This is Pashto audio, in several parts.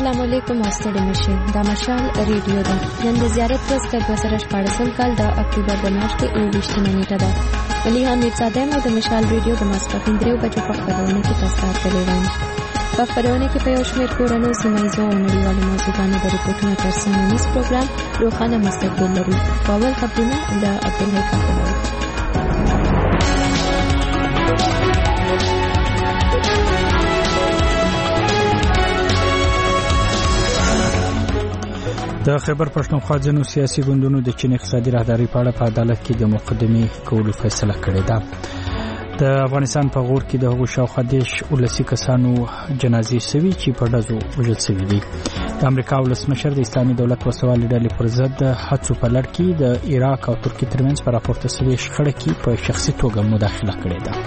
السلام علیکم استاد مشه د مشال ریډیو ده نن د زیارت ورځ د 2014 کال د اکتوبر د میاشتې 19 نیټه ده ولی هم صادق مو د مشال ریډیو د ماسپخین دریو بجو په خبرونه کې تاسو ته تلوي په خبرونه کې په یو شمېر کورونو سیمایزو او نړیوالو موضوعاتو د ریپورتونو ترڅنګ نیس پروګرام روخانه مستقبل لري اول خبرونه د عبدالحی کاکړ د خیبر پښتونخوا ځینو سیاسي ګوندونو د چین اقتصادي راهداري په اړه په عدالت کې د مقدمې کولو فیصله کړې ده. د افغانستان په غور کې د هغو شاوخوا 10 ولسي کسانو جنازې شوي چې په ډزو وژل شوي دي. د امریکا ولسمشر د اسلامي دولت وسوالې ډلې پر ضد هڅو په لړ کې د عراق او ترکیې ترمنځ په راپورته شوې شخړه کې په شخصي توګه مداخله کړې ده.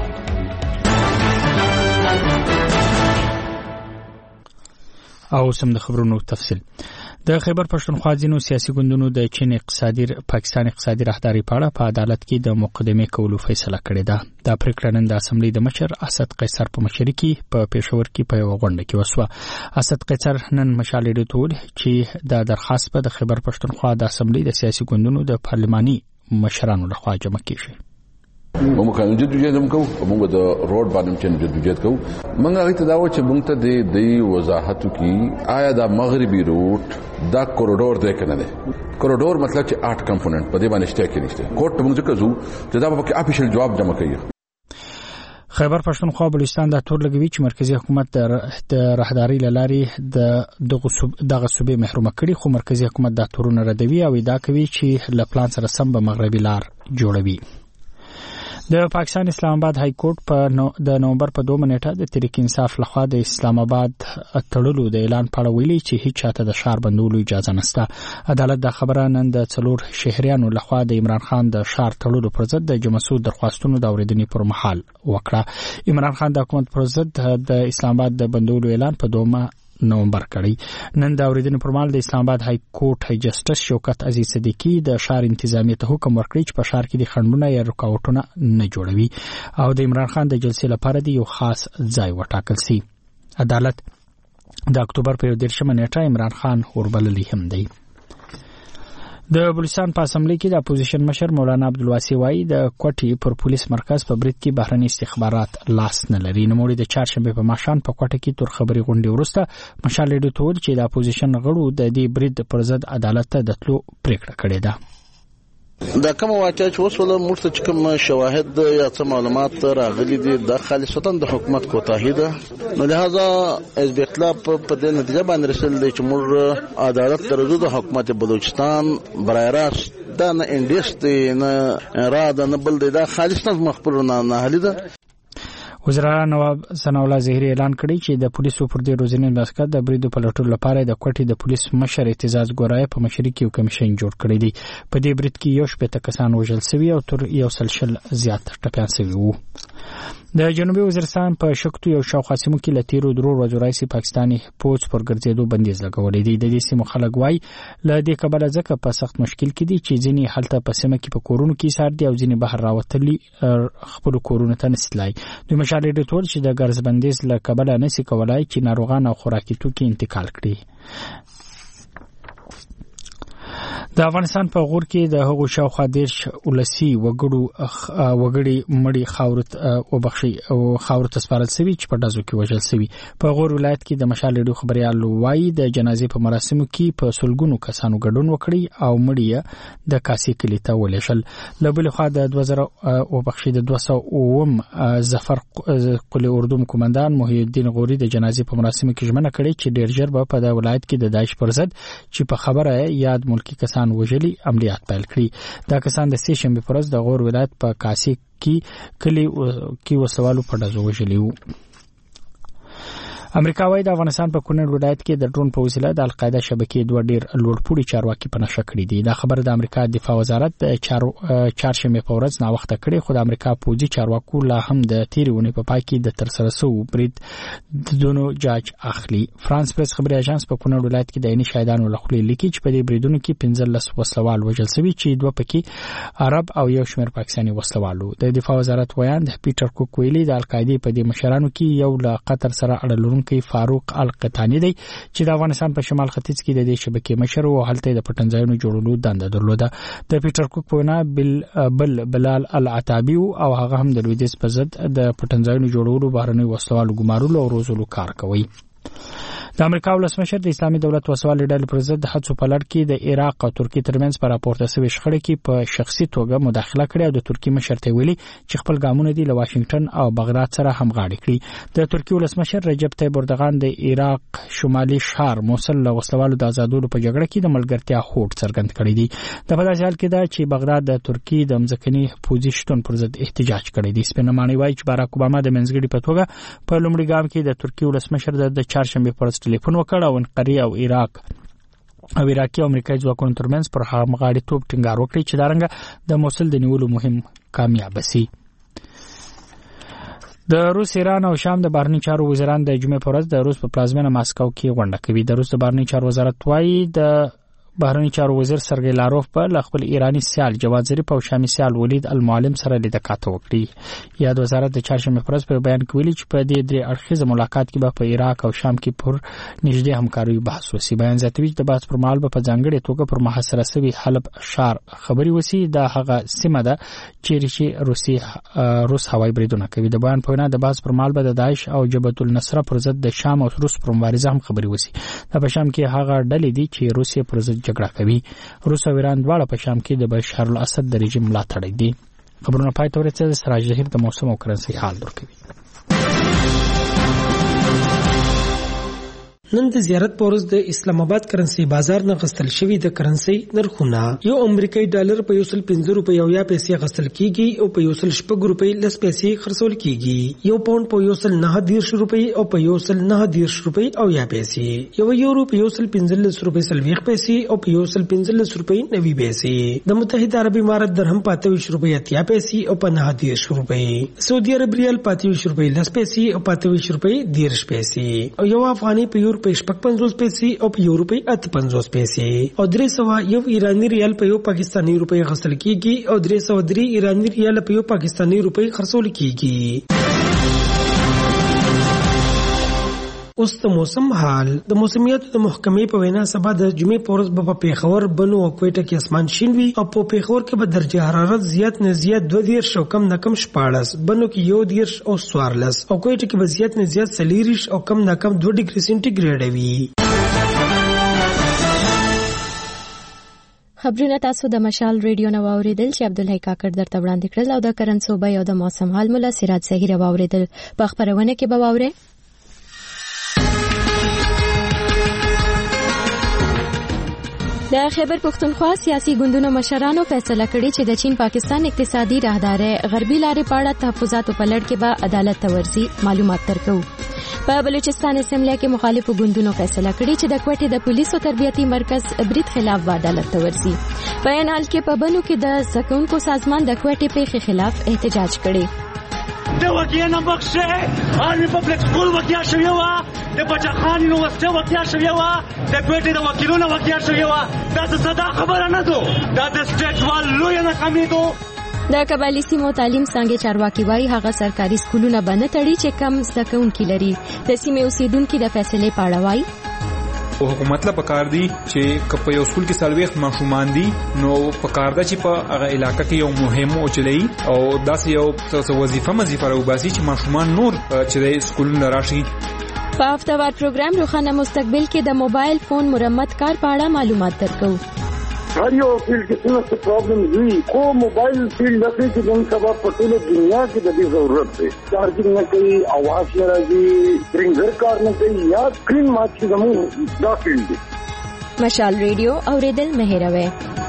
او سم د خبرونو تفصیل. د خیبر پښتونخوا ځینو سیاسي ګوندونو د چین پاکستان اقتصادي راهداري په اړه په عدالت کې د مقدمې کولو فیصله کړې ده. دا پریکړه نن د اسمبلی د مشر اسد قیصر په مشرۍ کې په پېښور کې په یو غونډه کې وشوه. اسد قیصر نن مشال ډیټول چې د درخواست په د خیبر پښتونخوا د اسمبلی د سیاسي ګوندونو د پارلماني مشرانو لخوا جمع کیږي. موږ قانون جديد هم کوو موږ د روډ باندې چې جديد کوو موږ هغه ته دا و چې موږ ته د وضاحت کی آیا دا مغربي روټ دا کوریډور دی کنه دی کوریډور مطلب چې 8 کمپوننت په دې باندې شته کې نشته کوټ موږ ځکه زو چې دا په افیشل جواب جمع کوي. خیبر پښتونخوا بلوچستان د تور لګوي چې مرکزی حکومت د راهداري لاري دغه صوبې محروم کړي خو مرکزی حکومت د تورونه ردوي او ادعا کوي چې له پلان سره سم به مغربي لار جوړوي. د پاکستان اسلام آباد های کورټ په د نومبر په 2 نیټه د تحریک انصاف لخوا د اسلام آباد تړلو د اعلان په اړه ویلي چې هیڅ چاته د شهر بندولو اجازه نشته. عدالت د خبره نن د 4 شهريانو لخوا د عمران خان د شهر تړلو پر ضد د جمسود درخواستونو د اوریدنې پر مهال وکړه. عمران خان د حکومت پر ضد د اسلام آباد د بندولو اعلان په 2 نومبر کړی. نن د اوریدنې پر مهال د اسلام آباد های کورټ های جسټس شوکت عزیز صدیقی د شهر انتظامیه ته حکم ورکړی چې په شهر کې د خنډونه یا رکاوټونه نه جوړوي او د عمران خان د جلسې لپاره د یو خاص ځای وټاکل شي. عدالت د اکتوبر په 13 نیټه عمران خان وربللی هم دی. د بلوچستان په اسمبلی کې د اپوزیشن مشر مولانا عبدالواسي وایي د کوټي پر پولیس مرکز په برید کې بهرني استخبارات لاس نه لري. نو د چهارشنبه په ماښام په کوټه کې تر خبري غونډې وروسته مشال ډیټول چې د اپوزیشن غړو د دې برید پر ضد عدالت ته د تلو پریکړه کړې ده. دا کوم واقعي چې وسوله مرته چې کوم شواهد یا څه معلومات راغلي دي د خالصتا د حکومت کوتاهی ده نو لہذا حزب اختلاف په دې نتیجه باندې رسیدل چې موږ عدالت ترجو د حکومت بلوچستان برای راست دا نه انډیست نه اراده نه بل دا خالصتا مخبر نه حل ده. وزیر نواب ثنا الله زهري اعلان کړی چې د پولیسو پر دې روزنې مسکه د بریدو په لټولو لپاره د کوټي د پولیس مشر اعتزاز ګورای په مشرۍ کې یو کمیشن جوړ کړی دی. په دې برید کې یو شپږ کسان وژل شوي او تر 100 زیات ټپيان شوي وو. د جنوبي وزیرستان په شکتو یو شاوخوا سیمو کې لتیرو درو ورځو راځي پاکستاني پوځ پر ګرځېدو بندیز لګولې دی. د دې سیمو خلک وایي له دې کبله ځکه په سخت مشکل کې دي چې ځینې حالت په سیمه کې په کورونو کې سار دي او ځینې بهر راوتلي خپل کورونو ته نسلای. دوی مشال ډیټول چې د ګرځ بندیز له کبله نسی کولای چې ناروغان او خوراکي توکي انتقال کړي. د افغانستان په غور کې د هغو شاوخوا 10 ولسي وګړي مړي خاورت سپارل شوي چې په ډزو کې وژل شوي. په غور ولایت کې د مشال ډیډو خبريال وایي د جنازې په مراسمو کې په سلګونو کسانو ګډون وکړي او مړي د کاسي کلی ته ولېشل. له بل خوا د 200 ظفر قلی اردوم قومندان محی الدین غوري د جنازې په مراسمو کې ژمنه کړې چې ډېر ژر به په د ولایت کې د داعش پر ضد چې په خبره یاد ملکی کسان وژلي عملیات پیل کړي. دا کسان د سې شنبه پر ورځ د غور ولایت په کاسي کې کلی کې وسوالو په ډزو وژلي وو. امریکا وايي د افغانستان په کونړ ولایت کې د ډرون په وسیله د القاعده شبکې دوه ډیر لوړپوړي چارواکي په نشه کړی دي. دا خبره د امریکا دفاع وزارت چهارشنبه په ورځ نا وخت کړي خو د امریکا پوځي چارواکو لا هم د تیرونې په پای کې د ترسره شو برید د دونو جاج اخلي. فرانس پریس خبري اژانس په کونړ ولایت کې د عیني شاهدانو لخوا لیکي چې په دې بریدونو کې 15 وسلوال وژل شوي چې دوه پکې عرب او یو شمېر پاکستاني وسلوالو. د دفاع وزارت ویاند پیټر کوک ویلي د القاعده په دې مشرانو کې یو له قطر سره اړه لرونکي چلونکي فاروق القطانی دی چې د افغانستان په شمال ختیځ کې د دې شبکې مشر او هلته د پټنځایونو جوړولو دنده درلوده. د پیټر کوک په وینا بلال العتابي او هغه هم د لویدیځ په ضد د پټنځایونو جوړولو بهرني وسلوالو ګمارلو او روزلو کار کوي. د امریکا ولسمشر د اسلامي دولت وسوالې ډلې پر ضد د هڅو په لړ کې د عراق او ترکیې ترمنځ پر راپورته شوی شخړه کې په شخصي توګه مداخله کړې او د ترکیې مشر ته ویلي چې خپل ګامونه دی له واشنگټن او بغداد سره همغاړي کړي. د ترکیې ولسمشر رجب طیب اردوغان د عراق شمالي ښار موصل له وسلوالو د آزادولو په جګړه کې د ملګرتیا هوډ څرګند کړی دی. د په داسې حال کې ده چې بغداد د ترکیې د ځمکني پوځي شتون پر ضد احتجاج کړی دی. سپینماني وایي چې باراک اوباما د منځګړي په توګه په لومړي ګام کې د ترکیې ولسمشر د چهارشنبه پر ورځ ټلیفون وکړ او قری او عراقي او امریکایي ځواکونو ترمنځ پر همغاړیتوب ټینګار وکړي چې دارنګه د موصل د نیولو مهم کامیاب شي. د روس، ایران او شام د بهرنی چارو وزیران د جمعې په ورځ د روس په پلازمینه ماسکو کې غونډه کوي. د روس د بهرنی چارو وزارت وايي د بهرنی چارو وزیر سرګی لاروف په خپل ایرانی سیال جواد ظریف او شامي سیال ولید المعلم سره لیدکاته وکړي. یاد وزارت د چهارشنبه پر ورځ په بیان کې ویلي چې په دې درې اړخیزه ملاقات کې به په عراق او شام کې پر نږدې همکاري بحث وشي. بیان زیاتوي چې د بحث پر مهال به په ځانګړي توګه پر محاصره شوي حلب ښار خبري وشي. د هغه سیمه ده چې روس هوایي بریدونه کوي. د بیان په وینا د بحث پر مهال به د داعش او جبهة النصره پر ضد د شام او روس پر مبارزه هم خبري وشي. د شام کې هغه ډلې دي چې روسیه پر ضد جګړه کوي. روس او ایران دواړه په شام کې د بشار الاسد د رژیم ملاتړ دي. خبرونه پای ته ورسېدل. سراج ظهیر د موسم او کرنسي حال درکوي. نن د زیارت پورز د اسلام آباد کرنسي بازار نه غستل شوی د کرنسي نرخونه یو امریکایي ډالر په 150 روپۍ او یا پیسې غستل کیږي او په 160 روپۍ لس پیسې خرڅول کیږي. یو پاوند په 190 روپۍ او په 190 روپۍ او یا پیسې. یو یورو په 115 روپۍ 30 پیسې او په 115 روپۍ 90 پیسې. د متحده عرب امارات درهم په 28 روپۍ 80 پیسې او په 90 روپۍ. سعودي عرب ریال په 28 روپۍ 10 پیسې او په 28 روپۍ 10 پیسې. او یو افغاني په یورو په 55 پیسې او په یو روپۍ 58 پیسې. او 300 یو ایرانی ریال په یو پاکستانی روپۍ غسل کیږي او 303 ایرانی ریال په یو پاکستانی روپۍ خرڅول کیږي. اوس د موسم حال. د موسمیاتو د محکمې په وینا سبا د جمعې په ورځ په پیښور، بنو او کوټه کې اسمان شین وي او په پیښور کې به درجه حرارت زیات نه زیات 2 او کم نه کم 14، بنو کې 1 او 14 او کوټه کې به زیات نه زیات 40 او کم نه کم 2 ډیګري سنټیګریډ وي. خبرونه تاسو د مشال ریډیو نو اوریدل چې عبدالحی کاکړ درته وړاندې کړل او د کرنسوبه او د موسم حال مولا سراج ظهیر اوریدل. په خبرونه کې به واورئ د خیبر پختونخوا سیاسي ګوندونو مشرانو فیصله کړې چې د چین پاکستان اقتصادي راهدارې غربي لارې په اړه تحفظاتو په لړ کې به عدالت ته ورسي. معلومات درکو. په بلوچستان اسمبلی کې مخالفو ګوندونو فیصله کړې چې د کوټې د پولیسو تربیتي مرکز برید خلاف به عدالت ته ورسي. په عین حال کې په بنو کې د زکونکو سازمان د کوټې پیښې خلاف احتجاج کړي. د وکیل نمبخشه آرمی پبلک سکول وکیا شوی و د بچخان یونیورسيټي وکیا شوی و د کوټې د وکیلونو وکیا شوی و. دا څه خبره نه ده. دا د سټیټ وال لوی نه کمی ده. د قبایلی سیمو تعلیم څنګه چارواکي وایي هغه سرکاري سکولونه باندې تړي چې کم زکونکي لري. د سیمې اوسیدونکو د فیصلې په اړه وایي او حکومت لا پکار دی چې کپ یو سکول کې سالويخ ماشومان دي نو پکار دا چې په هغه علاقې کې یو مهم او چلی او داس یو وظیفه راوباسي چې ماشومان نور چې د سکولونو راشي. په هفتهوار پروګرام روخانه مستقبل کې د موبایل فون مرمت کار په اړه معلومات درکو. هر یو فیلډ کې څه پرابلم وي خو موبایل فیلډ لکه چې د سبا په ټوله دنیا کې د دې ضرورت دی. چارجینګ نه کوي، اواز نه راځي، ډرینګر کار نه کوي یا سکرین مات شي زموږ دا فیلډ دی. مشال ریډیو اوریدل مهیروي.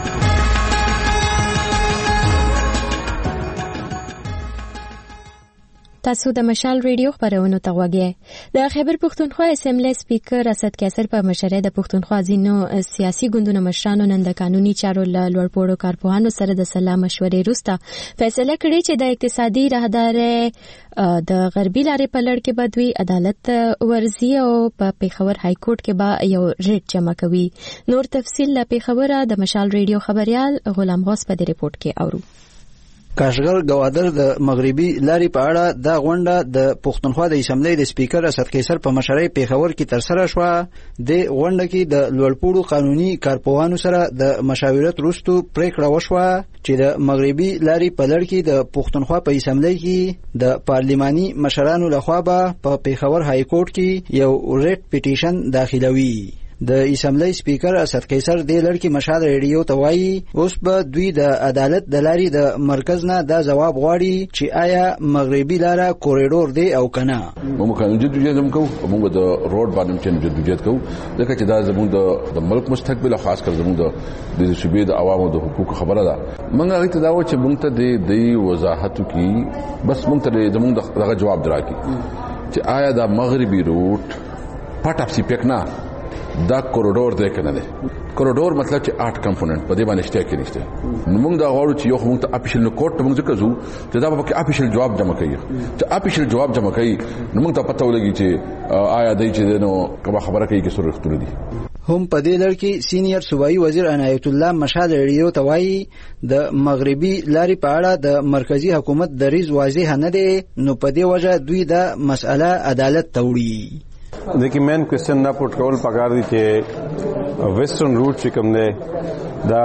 تاسو د مشال ریډیو خبرونه ته وګورئ. د خیبر پختونخوا اسمبلی سپیکر اسد کیسر په مشرۍ د پختونخوا ځینو سیاسي ګوندونو مشرانو نن د قانوني چارو لوړپوړو کارپوهانو سره د سلا مشورې وروسته فیصله کړې چې د اقتصادي راهدارې د غربي لارې په لړ کې بدوي عدالت ورزي او په پیښور های کورټ کې به یو ریټ جمع کوي. نور تفصیل له پیښوره د مشال ریډیو خبريال غلام غوث په دې ریپورت کې اورو. کاشغر ګوادر د مغربي لارې په اړه د غونډه د پښتونخوا د اسمبلی د سپیکر اسد قیصر په مشرۍ پیښور کې ترسره شوه. د غونډه کې د لوړپوړو قانوني کارپوهانو سره د مشاورت وروسته پریکړه وشوه چې د مغربي لارې په لړ کې د پښتونخوا په اسمبلی کې د پارلماني مشرانو لخوا به په پیښور های کورټ کې یو ریټ پټیشن داخلوي. د اسمبلی سپیکر اسد قیصر د لړکی مشال ریډیو ته وایي اوس به دوی د عدالت د لارې د مرکز نه دا جواب غواړي چې آیا مغربي لاره کوریډور دی او کنه. موږ قانون جديت هم کوو، موږ د روډ باندې چې جديت کوو ځکه چې دا زموږ د ملک مستقبل خاص کر زموږ د صوبې د عوامو د حقوقو خبره ده. موږ هغه ته دا و چې موږ ته د وضاحت کی بس موږ ته زموږ دغه جواب دراکې چې آیا دا مغربي روټ پټ اپ سی پکنا دا کوریډور دی کنه دی. کوریډور مطلب چې 8 کمپوننت په دې باندې شته کې نشته. نو موږ دا غواړو چې یو موږ ته اپیشل نو کوټ موږ ځکه زو چې دا په اپیشل جواب جمع کوي چې اپیشل جواب جمع کوي نو موږ ته پته ولګي چې آیا دای چې نو کومه خبره کوي کې سرختونه دي. هم په دې لړ کې سینیئر صوبایي وزیر عنایت الله مشال ریډیو ته وایي د مغربي لارې په اړه د مرکزی حکومت دریځ واضح نه دی، نو په دې وجه دوی دا مسأله عدالت ته وړي. देखिए main question ना पुट कौल पकार दी कि वेस्टर्न रूट چې کوم دی دا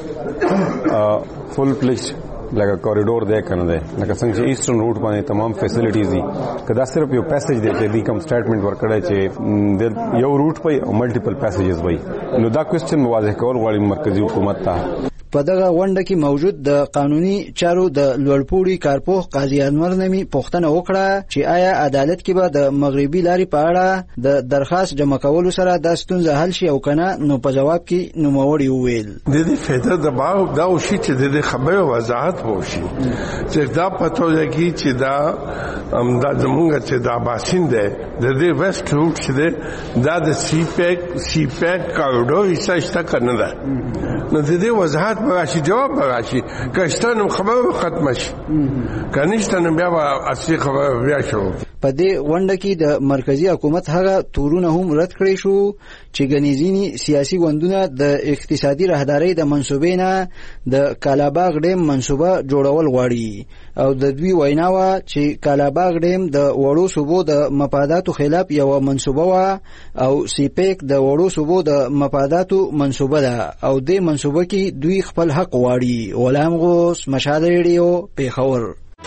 فل پلیش لکه کوریډور دی کنه دی لکه څنګه چې ایسټرن روټ باندې تمام فیسیلیټیز دي کدا صرف یو پیسج دی چې دی کوم سټیټمنټ ورکړی چې یو روټ په ملټیپل پیسجز وای نو دا کوېسچن واضح کول غواړي مرکزی حکومت ته. په دغه غونډه کې موجود د قانوني چارو د لوړپوړي کارپوه قاضي انور نمی پوښتنه وکړه چې آیا عدالت کې به د مغربي لارې په اړه د درخواست جمع کولو سره د ستونزه حل شي او کنه. نو په جواب کې نوموړي وویل د دې فایده د باو دا شي چې د خبرو وضاحت وشي چې دا پته لګي چې دا زمونږ چې دا باسنده د دې ویسټ روټ چې دا د سی پیک کوریډور ایساشته کنه ده نو د دې وضاحت براشي جواب براشي کښتنم خبره ختم شي کنيشتنم بیا اصلي خبره بیا شو. په دې غونډه کې د مرکزی حکومت هغه تورونه هم رد کړی شو چې غنیزینی سیاسي ګوندونه د اقتصادي راهدارۍ د منسوبې نه د کالاباغ ډیم منسوبه جوړول غواړي او د دوی ویناوه چې کالاباغ ډیم د وړو صوبو د مفاداتو خلاف یو منسوبه وا او سیپیک د وړو صوبو د مفاداتو منسوبه ده او د منسوبه کې دوی خپل حق غواړي. غلام غوث، مشال ریډیو، پیښور.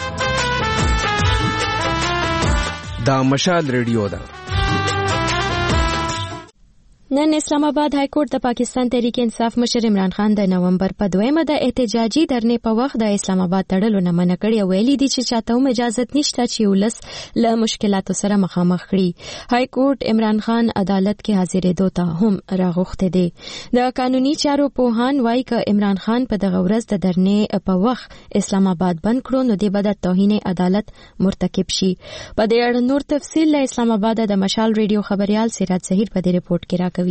دا مشال ریډیو ده. نن اسلام آباد های کورټ د پاکستان تحریک انصاف مشر عمران خان د نومبر په 2 د احتجاجي درنې په وخت د اسلام آباد تړلو نه منع کړی او ویلي دي چې چاته هم اجازه نشته چې ولس له مشکلاتو سره مخامخ کړي. های کورټ عمران خان عدالت کې حاضرېدو ته هم راغوښته دي. د قانوني چارو پوهان وایي چې عمران خان په دغه ورځ د درنې په وخت اسلام آباد بند کړو نو د بد توهین عدالت مرتکب شي. په دې اړه نور تفصیل له اسلام آباد د مشال ریډیو خبريال سراج ظهیر په دې رپورت کې راکوي.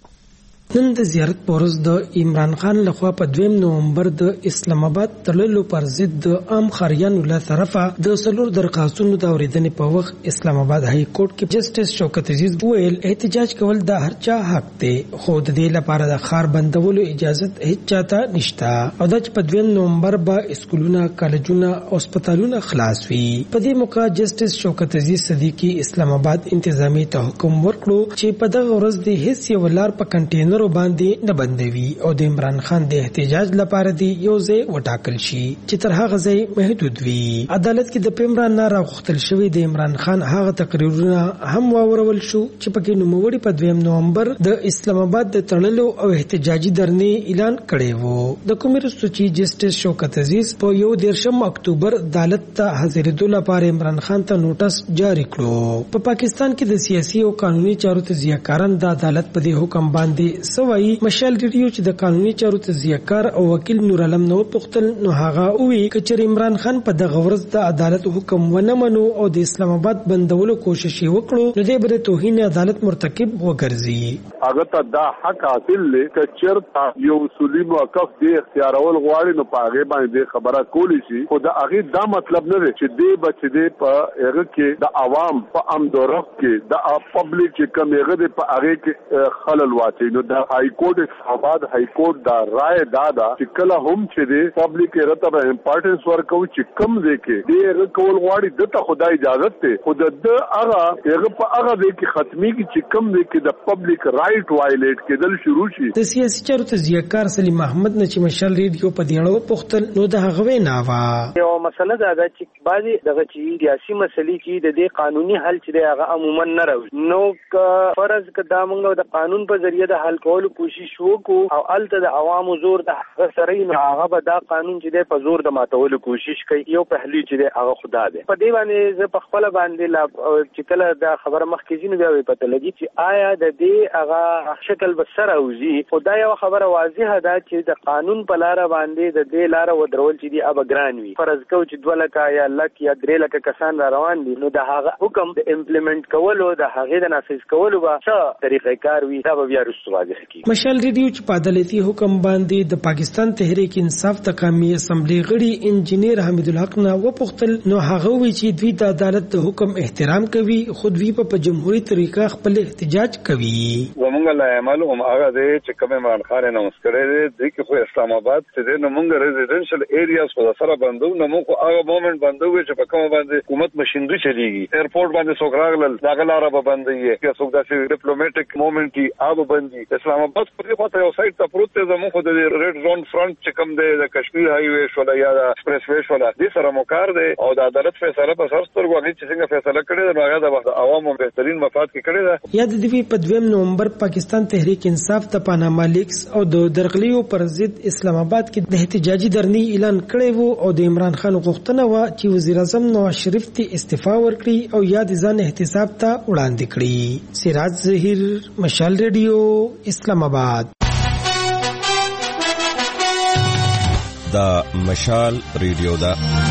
نن د زیارت پورز د عمران خان لخوا په 2 نومبر د اسلام آباد تړلو پر ضد د عام خاریانو له طرفه د سلور درخواستونو د اوریدنې په وخت اسلام آباد های کورټ کې جسټس شوکت عزیز ویل احتجاج کول د هر چا حق دی خو د دې لپاره د خار بندولو اجازه هیڅ چاته نشته او د 2 نومبر به اسکولونه، کالجونه او هسپتالونه خلاص وي. په دې موقع جسټس شوکت عزیز صدیقی اسلام آباد انتظامی ته حکم ورکړو چې په دغه ورځ د هیڅ یو لار په کنټینر باندې نه بندوي او د عمران خان د احتجاج لپاره دی یو ځای وټاکل شي چې تر هغه ځای محدود وي. عدالت کې د پیمران نه راغختل شوی د عمران خان هغه تقریرونه هم واورول شو چې پکې نوموړي په 2 نومبر د اسلام آباد د تړلو او احتجاجي درنې اعلان کړی وو. د کومرستو چیف جسټس شوکت عزیز په 1 اکتوبر عدالت ته حاضرېدو لپاره عمران خان ته نوټس جاری کړو. په پاکستان کې د سیاسي او قانوني چارو تجزیه‌کاران د عدالت په دې حکم باندې سوای. مشال ریډیو چې د قانوني چارو تجزیه‌کار او وکیل نور علم نو پختل نو هغه وی چې عمران خان په دغه ورځ د عدالت حکم ونه منو او د اسلام آباد بندولو کوشش وکړو نو د بده توهین عدالت مرتکب وګرځي. هغه ته دا حق حاصل لې چې چرته یو اصولي موقف دی اختیارول غواړي نو په هغه باندې خبره کولی شي خو دا هغه دا مطلب نه دی چې دی بچ دی په هغه کې د عوام په امدورف کې د پبلک چې کوم هغه دی په هغه کې خلل واچي نو دا د های کورټ اسلامآباد های کورټ دا رائے دادا چې کله هم چې د پبلک رته امپورټنس ورکو چې کم دی کې ډیر کول غواړي دته خدای اجازه ته خود د هغه په هغه دی کې ختمي چې کم دی کې د پبلک رائټ وایلیټ کېدل شروع شي. د سیاسي چارو تجزیه‌کار سلیم احمد نه چې مشال ریډیو په دیړو پختل نو د هغه وینا وا یو مسله دا چې بعضی دغه چې سیاسي مسلې چې د دې قانوني حل چې هغه عموما نه راوي نو فرض کدا موږ د قانون په ذریعہ د حل کولو کوشش وکړو او الته د عوامو زور د سره نه هغه به دا قانون چې د په زور د ماتولو کوشش کوي یو پهلو چې هغه خدا دی په دې باندې زه په خپل باندې لا چې کله دا خبره مخکې ځینې بیا پته لګي چې آیا د دې هغه شکل به سره وزي خدای یو خبره واضحه ده چې د قانون په لار باندې د دې لار ودرول چې دی اب ګران وي فرض کو چې 2 لک یا لک یا 3 لک کسان را روان دي نو د هغه حکم د امپلیمنٹ کولو د هغه د نافذ کولو به څه طریقې کار وي دا به بیا رسو واضح کی. مشال ریډیو چې په عدالتي حکم باندې د پاکستان تحریک انصاف تقامی اسمبلی غړي انجینیر حمید الحق نه وپختل نو هغه وی چې دوی د عدالت د حکم احترام کوي خود وی په جمهوریت طریقه خپل احتجاج کوي. ومنګ لا معلوم هغه دی چې کوم عمران خان نه مسکره دی چې خو اسلام آباد څخه نو موږ ریزیدنشل ایریاز په سره بندو نو موږ هغه مومنت بندو چې په کوم باندې حکومت مشیندو چلیږي ایرپورټ باندې سوګراغل داغلاره به بندي کې څوک داسې ډیپلوماټیک مومنت اب بندي اسلام آباد په پته یو سایت ته پروت دی زموږ د ریډ زون فرنٹ چې کوم دی د کشمیر های وی شو یا د ایکسپریس وی شو د سره مکار دی او د عدالت فیصله په سر سترګو هغه چې څنګه فیصله کړې ده هغه د عوامو بهترین مفاد کې کړې ده. یاد دی په 2 نومبر پاکستان تحریک انصاف د پاناما لیکس او د درغلیو پر ضد اسلام آباد کې د احتجاجي درنی اعلان کړی وو او د عمران خان غوښتنه و چې وزیر اعظم نواز شریف ته استعفا ورکړي او یاد ځان احتساب ته وړاندې کړي. سراج ظهیر مشال ریډیو اسلام آباد. دا مشال ریډیو دا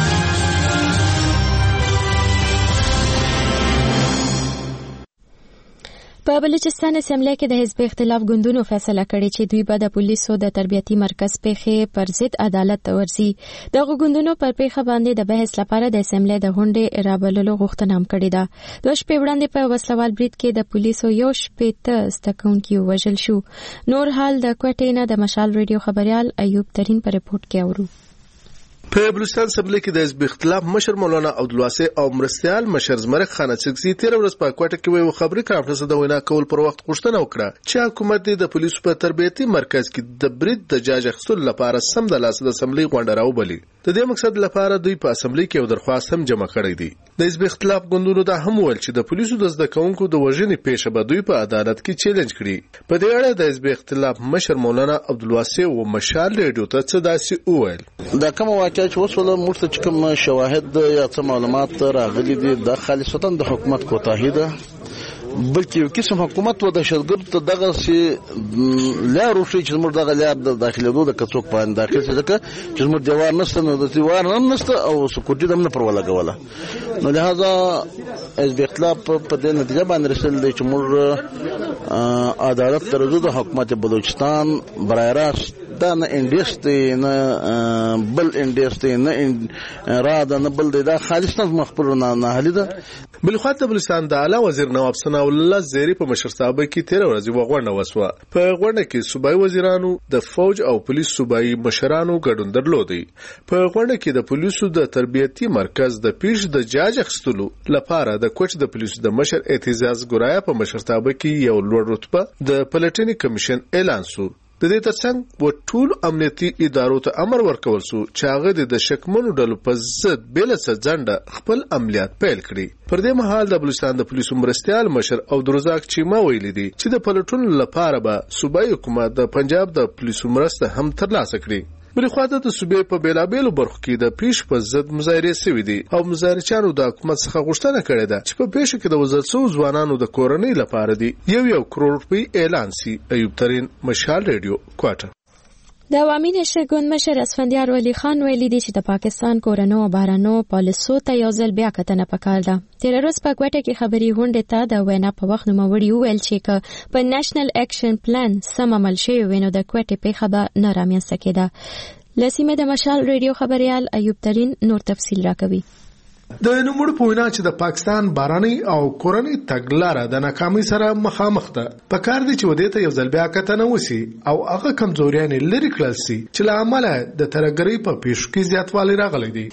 په بلوچستان اسمبلی کې د حزب اختلاف ګوندونو فیصله کړې چې دوی به د پولیسو د تربیتي مرکز پیښې پر ضد عدالت ته ورځي. دغه ګوندونو پر پیښه باندې د بحث لپاره د اسمبلی د غونډې رابللو غوښتنه هم کړې ده. 2 شپې وړاندې په وسلوال برید کې د پولیسو 1 ستکونکي وژل شو. نور حال د کوټې نه د مشال ریډیو خبريال ایوب ترین په رپورت کې اورو. په بلوچستان اسمبلی کې د حزب اختلاف مشر مولانا عبدالواسع او مرستیال مشر زمرک خان چکزي 13 ورځې په کوټه کې ویو خبري کانفرنس د وینا کول پر وخت غوښتنه وکړه چې حکومت د پولیسو په تربیتي مرکز کې د برید د جاج اخیستلو لپاره سم د لاس د اسمبلی غونډه راوبلي. د دې مقصد لپاره دوی په اسمبلی کې یو درخواست هم جمع کړی دی. د حزب اختلاف ګوندونو دا هم ویل چې د پولیسو د زده کوونکو د وژنې پیښه به دوی په عدالت کې چیلنج کړي. په دې اړه د حزب اختلاف مشر مولانا عبدالواسع او مشال ریډیو ته څه داسې وویل. دا کوم واقعي چې وسوله موږ ته کوم شواهد یا څه معلومات راغلي دي د خالصتا د حکومت کوتاهی ده بلکې یو قسم حکومت و د شرګرد ته دغه سي لارو شي چې موږ دغه لار د داخلي د کڅوک په داخل څه ځکه چې موږ دیوار نشته نو د دیوار هم نشته او سکوټي دم نه پر ولا غوله نو لہذا حزب اختلاف په دې نتیجه باندې رسول دي چې موږ عدالت ترجو د حکومت بلوچستان برای راست دا نه انډیسټي نه بل انډیسټي نه را ده نه بل دا خالصتا مخبر نه حل ده. بلخوا د بلوچستان د اعلی وزیر نواب ثنا الله زیری په مشرتابه کې 13 ورځې وغونډه وسوه. په غونډه کې صوبایي وزیرانو د فوج او پولیس صوبایي مشرانو ګډون درلودي. په غونډه کې د پولیسو د تربیتي مرکز د پیښ د جاج اخیستلو لپاره د کوچ د پولیسو د مشر اعتزاز ګرایا په مشرتابه کې یو لوړ رتبه د پلټنې کمیشن اعلان شو. د دې ترڅنګ و ټول امنیتي ادارو ته امر ورکول شو چې هغه د شکمنو ډلو په ضد بل څه ځنډه خپل عملیات پیل کړي. پر دې مهال د بلوچستان د پولیسو مرستیال مشر عبدالرزاق چیما ویلي دي چې د پلټون لپاره به صوبایي حکومت د پنجاب د پولیسو مرسته هم ترلاسه کړي. بلخوا د صوبې په بیلابېلو برخو کې د پیښ په ضد مظاهرې شوې دي او مظاهرچیانو د حکومت څخه غوښتنه کړې ده چې په پیښه کې د وژل شوو ځوانانو د کورنۍ لپاره دی 1 کروڑ روپۍ اعلان شي. ایوب ترین مشال ریډیو کوټه. د عوامي نشر ګوند مشر اسفندیار ولی خان ویلي دی چې د پاکستان کورنو او بهرنو پالیسو ته یو ځل بیا کتنه پکار ده. تیر ورځ په کوټه کې خبري غونډه ته د وینا په وخت نوموړي وویل چې په نېشنل اکشن پلان سم عمل شوی وینو د کوټه په خبره نه رامنځته کېده. لسیمه د مشال ریډیو خبريال ایوب ترین نور تفصیل راکوي. د نوموړي په وینا چې د پاکستان باراني او کورنۍ تګلاره د ناکامۍ سره مخامخ ده. په کار دی چې ودې ته یو ځل بیا کتنه وشي او هغه کمزوریانې لرې کړل شي چې له امله د ترهګرۍ په پیښو کې زیاتوالی راغلی دی.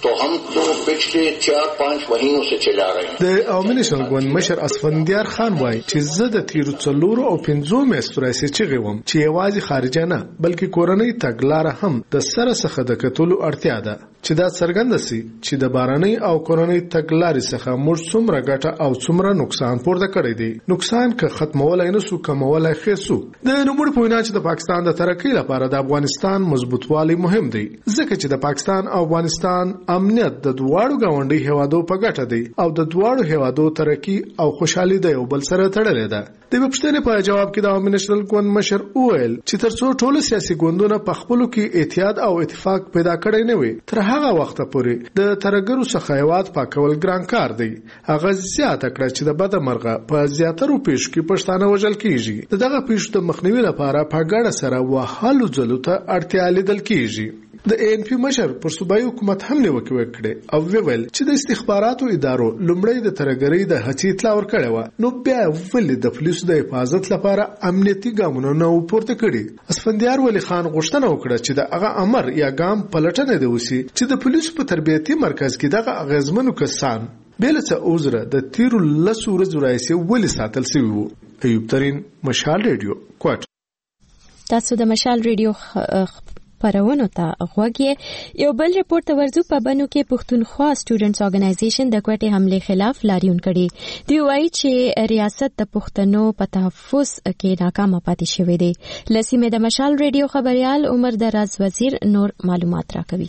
د عوامي نېشنل ګوند مشر اسفندیار خان وایي چې زه د تیرو 4 او 5 میاشتو راهیسې چغې وم چې یوازې خارجه نه بلکې کورنۍ تګلاره هم د سره څخه د کتلو اړتیا ده چې دا څرګنده سي چې د باراني او کورنۍ تګلارې څخه موږ څومره ګټه او څومره نقصان پورته کړی دی. نقصان که ختمولای نه سو کمولای خېسو. د نوموړي په وینا چې د پاکستان د ترقۍ لپاره د افغانستان مضبوطوالی مهم دی ځکه چې د پاکستان او افغانستان امنیت د دواړو ګاونډي هیوادو په ګټه دی او د دواړو هیوادو ترقۍ او خوشحالي د یو بل سره تړلې ده. د پښتنې په جواب کې د عوامي نېشنل ګوند مشر وویل چې ترڅو ټول سیاسي ګوندونه په خپلو کې اتحاد او اتفاق پیدا کړی نه وي تر هغه وخت پورې د ترهګرو څخه هیواد پاکول ګران کار دی. هغه زیاته کړه چې د بده مرغه په زیاترو پیښو کې پښتانه وژل کیږي. دغه پیښو د مخنیوي لپاره په ګډه سره وهلو ځلو ته اړتیا لیدل کیږي. د ANP مشر پر صوبایي حکومت هم نیوکه وکړه او ویل چې د استخباراتو ادارو لومړی د ترهګرۍ د هڅې اطلاع ورکړې و نو بیا ولې د پولیسو د حفاظت لپاره امنیتي ګامونه نه پورته کړي. اسفندیار ولی خان غوښتنه وکړه چې د هغه امر یا ګام پلټنه دی وسی چې د پولیسو په تربیتي مرکز کې دغه اغیزمنو کسان بیلڅه اوزره د تیرو 10 ورځو راځي ولې ساتل شوی وو. ایوب ترين مشال ریډیو کوټ. تاسو د مشال ریډیو خبرونه ته غوږی. یو بل ریپورت ورزو په بنو کې پښتونخوا سټوډنټس اورګنایزیشن د کوټې حمله خلاف لاریون کړي. دی وایي چې ریاست د پښتنو په تحفظ کې ناکام پاتې شوی دی. لسیمه د مشال ریډیو خبريال عمر دراز وزیر نور معلومات راکوي.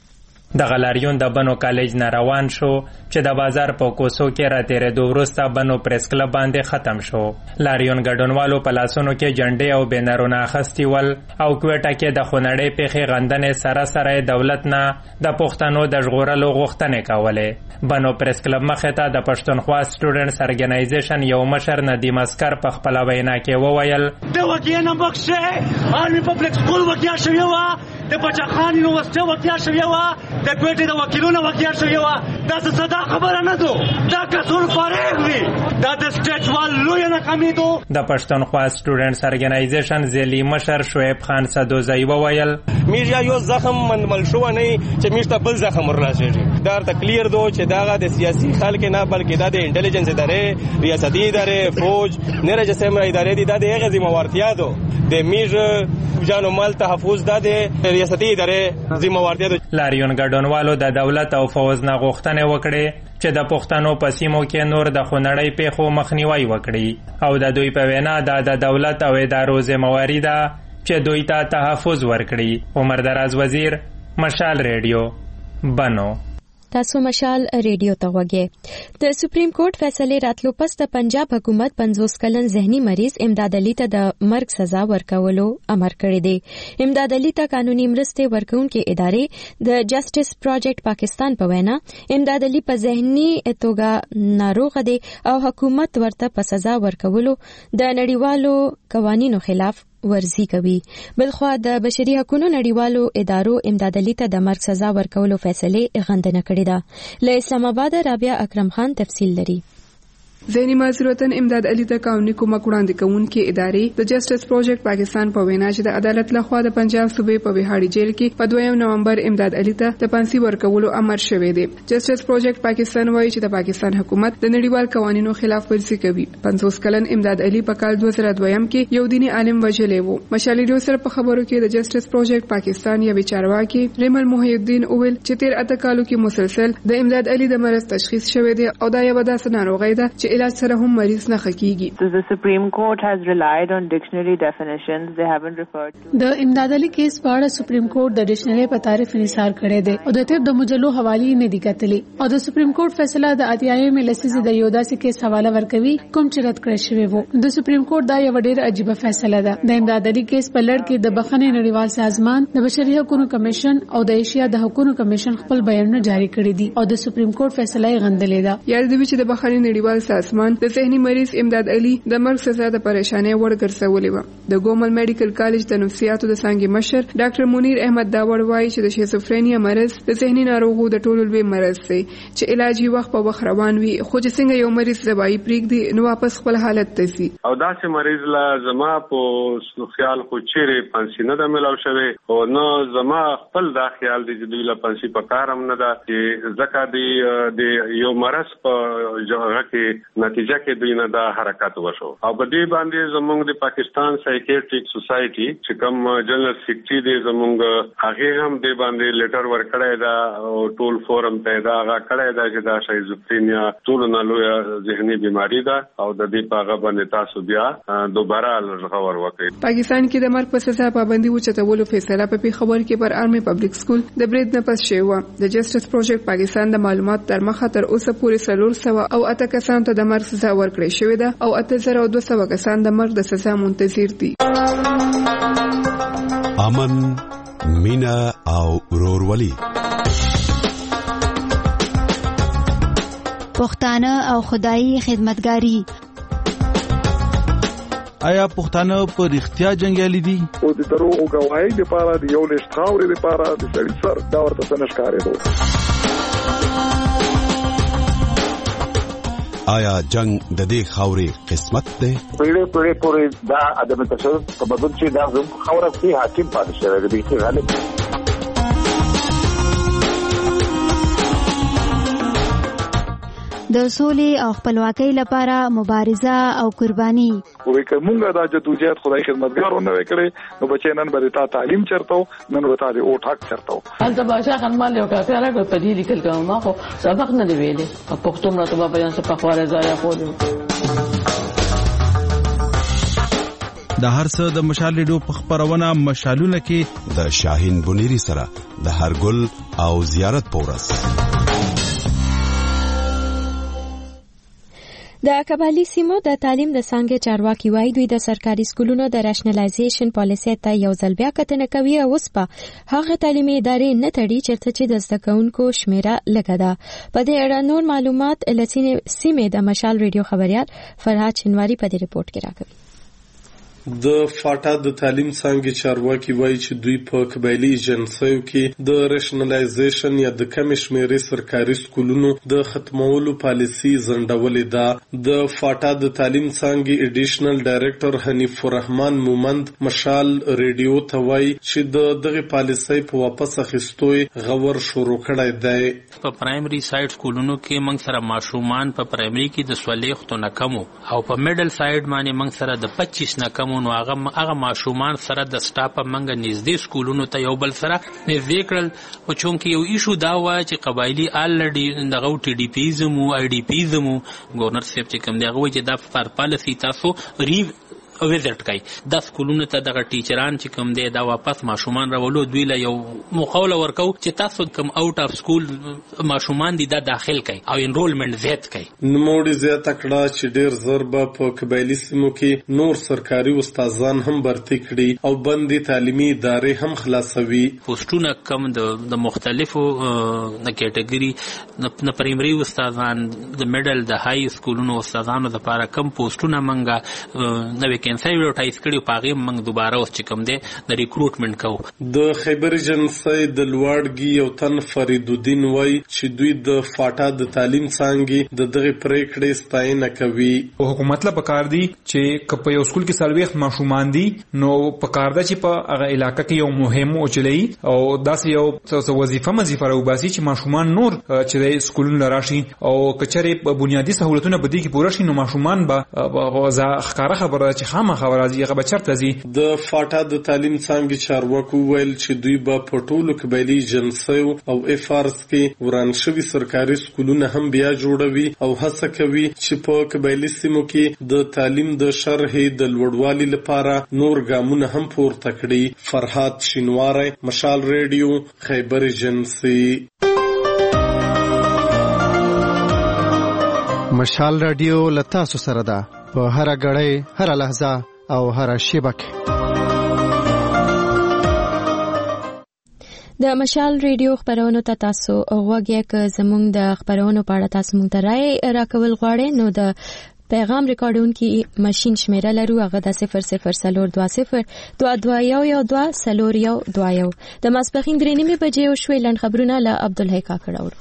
د غلاریون د بنو کالج نه روان شو چې د بازار په کوڅو کې را تیرېدو وروسته بنو پریس کلب باندې ختم شو. لاریون ګډونوالو په لاسونو کې جنډې او بینرونه اخیستي ول او کوټه کې د خونړۍ پیښې غندنې سره سره دولت نه د پښتنو د ژغورلو غوښتنې کولې. بنو پریس کلب مخې ته د پښتونخوا سټوډنټس اورګنایزیشن یو مشر ندیم اسکر په خپله وینا کې وویل د وکیل نه بخښه آرمي پبلک سکول وکیا شوی و د بچخان یونیورسيټي وکیا شوی و د کوټې د وکیلونو وکیا شوی و. دا څه خبره نه دو دا کسون فارغ وي دا د سټیټ وال لوی ناکامي دو. د پښتونخوا سټوډنټس اورګنایزیشن ځلی مشر شعیب خان سدوزی وویل میډیا یو زخم منمل شو نه چې میشته بل زخم ورلاسېږي. دا ته کلیر دو چې دا د سیاسي خلک نه بلکې دا د انټيليجنس ادارې ریاستي ادارې فوج نه رجسم ادارې دي دا د هغه ذمہوارتیا دو د میډ جانو مال تحفظ دا د ریاستي ادارې ذمہوارتیا دو. لاریون ګډونوالو د دولت او فوز نه غوښتنه وکړي چې د پښتنو په سیمو کې نور د خونړۍ پیښو مخنیوي وکړي او د دوی په وینا د دولت او ادارو ذمہواری ده چې دوی ته تحفظ ورکړي. عمر دراز وزیر مشال ریډیو بنو. تاسو مشال ریډیو ته وګورئ. د سپریم کورټ فیصله راتلو پس د پنجاب حکومت 50 کلن ذهني مریض امداد علي ته د مرګ سزا ورکولو امر کړی دی. امداد علي ته قانوني مرستې ورکوونکې ادارې د جسټس پروجیکټ پاکستان په وینا امداد علي په ذهني توګه ناروغ دی او حکومت ورته په سزا ورکولو د نړیوالو قوانینو خلاف ورزي کوي. بلخوا د بشري حقوقو نړیوالو ادارو امداد علي ته د مرګ سزا ورکولو فیصله غندنه کړې ده. له اسلام آباد رابعه اکرم خان تفصیل لري. ذهني معذورتن امداد علي ته قانوني کومک وړاندې کوونکې ادارې د جسټس پروجیکټ پاکستان په وینا چې د عدالت لخوا د پنجاب صوبې په ویهاړي جیل کې په 2 نومبر امداد علي ته د پانسي ورکولو امر شوی دی. جسټس پروجیکټ پاکستان وایي چې د پاکستان حکومت د نړیوال قوانینو خلاف ورزي کوي. 50 کلن امداد علي په کال 2002 کې یو دیني عالم وژلې وو. مشال ریډیو سره په خبرو کې د جسټس پروجیکټ پاکستان یو چارواکي ریمل محی الدین اول چې تیر اته کالو کې مسلسل د امداد علي د مرض تشخیص شوی دی او دا یو داسې ناروغي ده چې علاج سره هم مریض نه خکېږي. The Supreme Court has relied on dictionary definitions. They haven't referred to د امداد علي کیس په اړه سپریم کورټ د ډکشنری په تعریف انحصار کړی دی او د طب د مجلو حواله نه دي کتلې او د سپریم کورټ فیصله د اتیایم لسیزه د یو داسې کیس حواله ورکوي کوم چې رد کړی شوی وو. د سپریم کورټ دا یو ډېر عجیب فیصله ده. د امداد علي کیس په لړ کې د بخښنې نړیوال سازمان د بشري حقوقو کمیشن او د ایشیا د حقوقو کمیشن خپل بیانونه جاری کړی دي او د سپریم کورټ فیصله یې غندلې ده. یاد دی چې د بخښنې نړیوال اسمان د ذهني مریض امداد علي د مرګ سزا د پریشانۍ وړ ګرځولې و. د ګومل میډیکل کالج د نفسیاتو د څانګې مشر ډاکټر منیر احمد داوړ وایي چې د شیزوفرینیا مرض د ذهني ناروغو د ټولو لوی مرض دی چې علاج یې وخت په وخت روان وي، خو چې څنګه یو مریض دوايي پرېږدي نو واپس خپل حالت ته ځي. او داسې مریض لا زما په خیال خو چیرې پنسي نه ده ملاو شوی او نو زما خپل دا خیال دی چې دوی لا پنسي په کار هم نه ده چې ځکه د یو مرض په جوړه کې نتیجه کې دوی نه دا حرکت وشو. او په دې باندې زموږ د پاکستان سایکیټریک سوسایټي چې کوم جنرال سیکرټری دی زموږ هغه هم د باندې لیټر ورکړی دا او ټول فورم ته دا هغه کړی دا چې دا شیزوفرینیا ټول نه لوی ذهني بیماری ده او د دې په هغه باندې تاسو بیا دوباره لږغور وکړئ. پاکستان کې د مرګ په سزا پابندي وچتولو فیصله په پیښور کې پر آرمي پبلک سکول د برید نه پس شوی و. د جسټس پروجیکټ پاکستان د معلومات تر مخه تر اوسه پورې 308 کسانو ته د مرګ سزا ورکړې شوې ده او 8200 کسان د مرګ د سزا منتظر دي. امن، مینا او ورورولي، پښتانه او خدایي خدمتګاری. آیا پښتانه په رښتیا جنگیالي دي؟ او د دروغ گواهی لپاره د یو لښت خاورې لپاره د سړي سر دا ورته څه نشکارېدو. آیا جنگ د دې خاورې قسمت دی؟ پیړې پورې دا عدم تشدد په بدل چې دا زموږ خاوره کې حاکم پاتې شوی دی چې غالب د سولې او خپلواکۍ لپاره مبارزه او قرباني. وې کومه دا جدوجہد خدای خدمتګارو نه وکړي نو بچی نن به تا تعلیم چرته نن به تا دې او ټاک چرته هلته بادشاہ خانمال یو کافي راغی په دې لیکل کوم ما خو سبق نه دی ویلې په پښتو مرتبه بیان څه په خواره ځای خو د هر څه د مشال ریډیو په خبرونه مشالونه کې د شاهین بنيري سره د هر ګل او زیارت پورس. د قبایلی سیمو د تعلیم د څانګې چارواکي وایي دوی د سرکاري سکولونو د راشنلایزیشن پالیسي ته یو ځل بیا کتنه کوي او اوس په هغه تعلیمي ادارې نه تړي چېرته چې د زده کوونکو شمیره لږه ده. په دې اړه نور معلومات لسینې سیمې د مشال ریډیو خبريال فرهاد شنواری په دې ریپورت کې راکوي. د فاټا د تعلیم څانګې چارواکي وایي چې دوی په قبایلی ایجنسیو کې د راشنلایزیشن یا د کم شمیرې سرکاري سکولونو د ختمولو پالیسي ځنډولې ده. د فاټا د تعلیم څانګې ایډیشنل ډایریکټر حنیف الرحمن مومند مشال ریډیو ته وایي چې د دغه پالیسي په واپس اخیستو غور شروع کړی دی. په پرایمري سایډ سکولونو کې موږ سره ماشومان په پرایمري کې د سولیختو نه کم او په میډل سایډ باندې موږ سره د 25 نه کم نو هغه ماشومان سره د سټاپ منګه نږدې سکولونو ته یو بل سره نږدې کړل او چونکې یو ایشو دا و چې قبایلی الریډي دغه ټي ډي پیزم او آی ډي پیزم ګورنر صاحب چې کوم دی هغه چې دا فار پالیسی تاسو ویزټ کوي د سکولونو ته دغه ټیچران چې کوم دی دا واپس ماشومان راولو دوی له یو مخاوله ورکو چې تاسو کوم اوټ اف سکول ماشومان دي دا داخل کوي او انرولمنت زیات کوي. نوموړي زیاته کړه چې ډیر ضربه په قبایلی سیمو کې نور سرکاري استادان هم برتي کړي او بندي تعلیمي ادارې هم خلاصوي. پوسټونه کم د مختلفو کټګوري د پرایمري استادان د میډل د های سکولونو استادانو لپاره کم پوسټونه منګه نوې کینسای ویډیوټایز کړي په هغه موږ دوباره اوس چې کوم دی د ریکروټمنټ کوو. د خیبر ایجنسی د لوړګي یو تن فرید الدین وای چې دوی د فاټا د تعلیم څانګې د دغه پریکړې ستاینه کوي. حکومت لا پکار دی چې کپ یو سکول کې سلويخت ماشومان دي نو پکار دا چې په هغه علاقې کې یو مهم او چلی او داسې یو وظیفه راوباسي چې ماشومان نور چې سکولونه لراشي او کچره بنیادی سہولتونه بدی کې پوره شي نو ماشومان به ښکارا خبره چې خامخا راځي هغه بچرته زی. د فاټا د تعلیم څانګې چارواکو ویل چې دوی به په ټولو قبایلی ایجنسیو او اف ارز کې وران شوي سرکاري سکولونه هم بیا جوړوي او هڅه کوي چې په قبایلی سیمو کې د تعلیم د شرحې د لوړوالي لپاره نور ګامونه هم پورته کړي. فرهاد شینواری، مشال ریډیو، خیبر ایجنسی. مشال رادیو لتا سره ده په هر غړې هر لحظه او هر شیبه کې. د مشال ریډیو خبرونو ته تاسو غوږی ک زموږ د خبرونو په اړه تاسو مونږ ته رائے راکول غواړئ نو د پیغام ریکارډون کی ماشين شمیره لرو هغه د 00202212 د ماسپخین 3:30 بجې او شوي لند خبرونه له عبدالحی کاکړ اورو.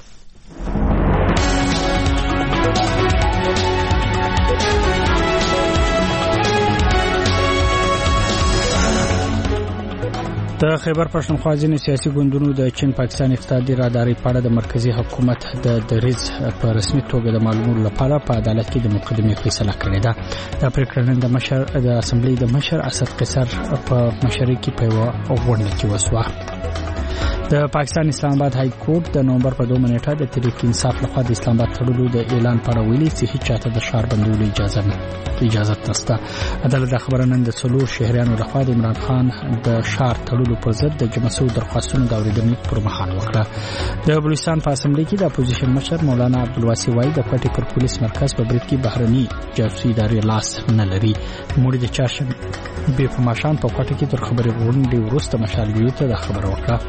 د خیبر پښتونخوا ځینې سیاسي ګوندونو د چین پاکستان اقتصادي راداري په اړه د مرکزی حکومت د دریځ په رسمي توګه د معلوماتو لپاره په عدالت کې د مقدمې فیصله کړې ده. د پریکړې د مشر د اسمبلی د مشر اسد قیصر په مشرۍ کې په غونډه کې وسوه. د پاکستان اسلام آباد های کورټ د نومبر په 2 نیټه د تحریک انصاف لخوا د اسلام آباد تړلو د اعلان پر ویلي چې هیڅ چاته د شهر بندولو اجازه نشته. عدالت د خبرنن د څلور شهريانو لخوا د عمران خان د شهر تړلو پر ضد د جمسو درخواستونو د اوریدنې پر مهال وکړه. د بلوچستان په اسمبلی کې د اپوزیشن مشر مولانا عبدالواسي وای د کوټي پر پولیس مرکز په برید کې بهرني جاسوسي ادارې لاس نه لري. موري د چاشن به په ماشان په کوټي کې تر خبرې غونډې وروسته مشال ویو ته د خبر وکړه.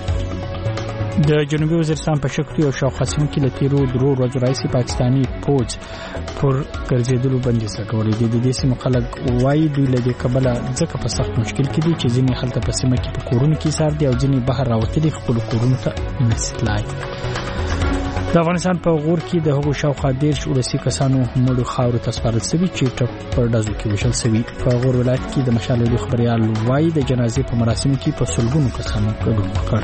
د جنوبي وزیرستان په شکل او شاوخوا سیمو کې لتیرو درو ورځو راځي پاکستانی فوج پر ګرځېدلو بندیز لګولې دي. د دې سیمو خلک وایي دوی له دې کبله ځکه په سخت مشکل کې دي چې ځینې خلک په سیمه کې په کورونو کې سار دي او ځینې بهر راوتلي خپل کورونو ته نسیتلای. د افغانستان په غور کې د هغو شاوخوا 10 ولسی کسانو مړو خاورو ته سپارل شوي چې ټپ پر دازو کې وشل شوي. په غور ولایت کې د مشال ریډیو خبريال وایي د جنازې په مراسمو کې په سلګونو کسانو ګډون وکړ.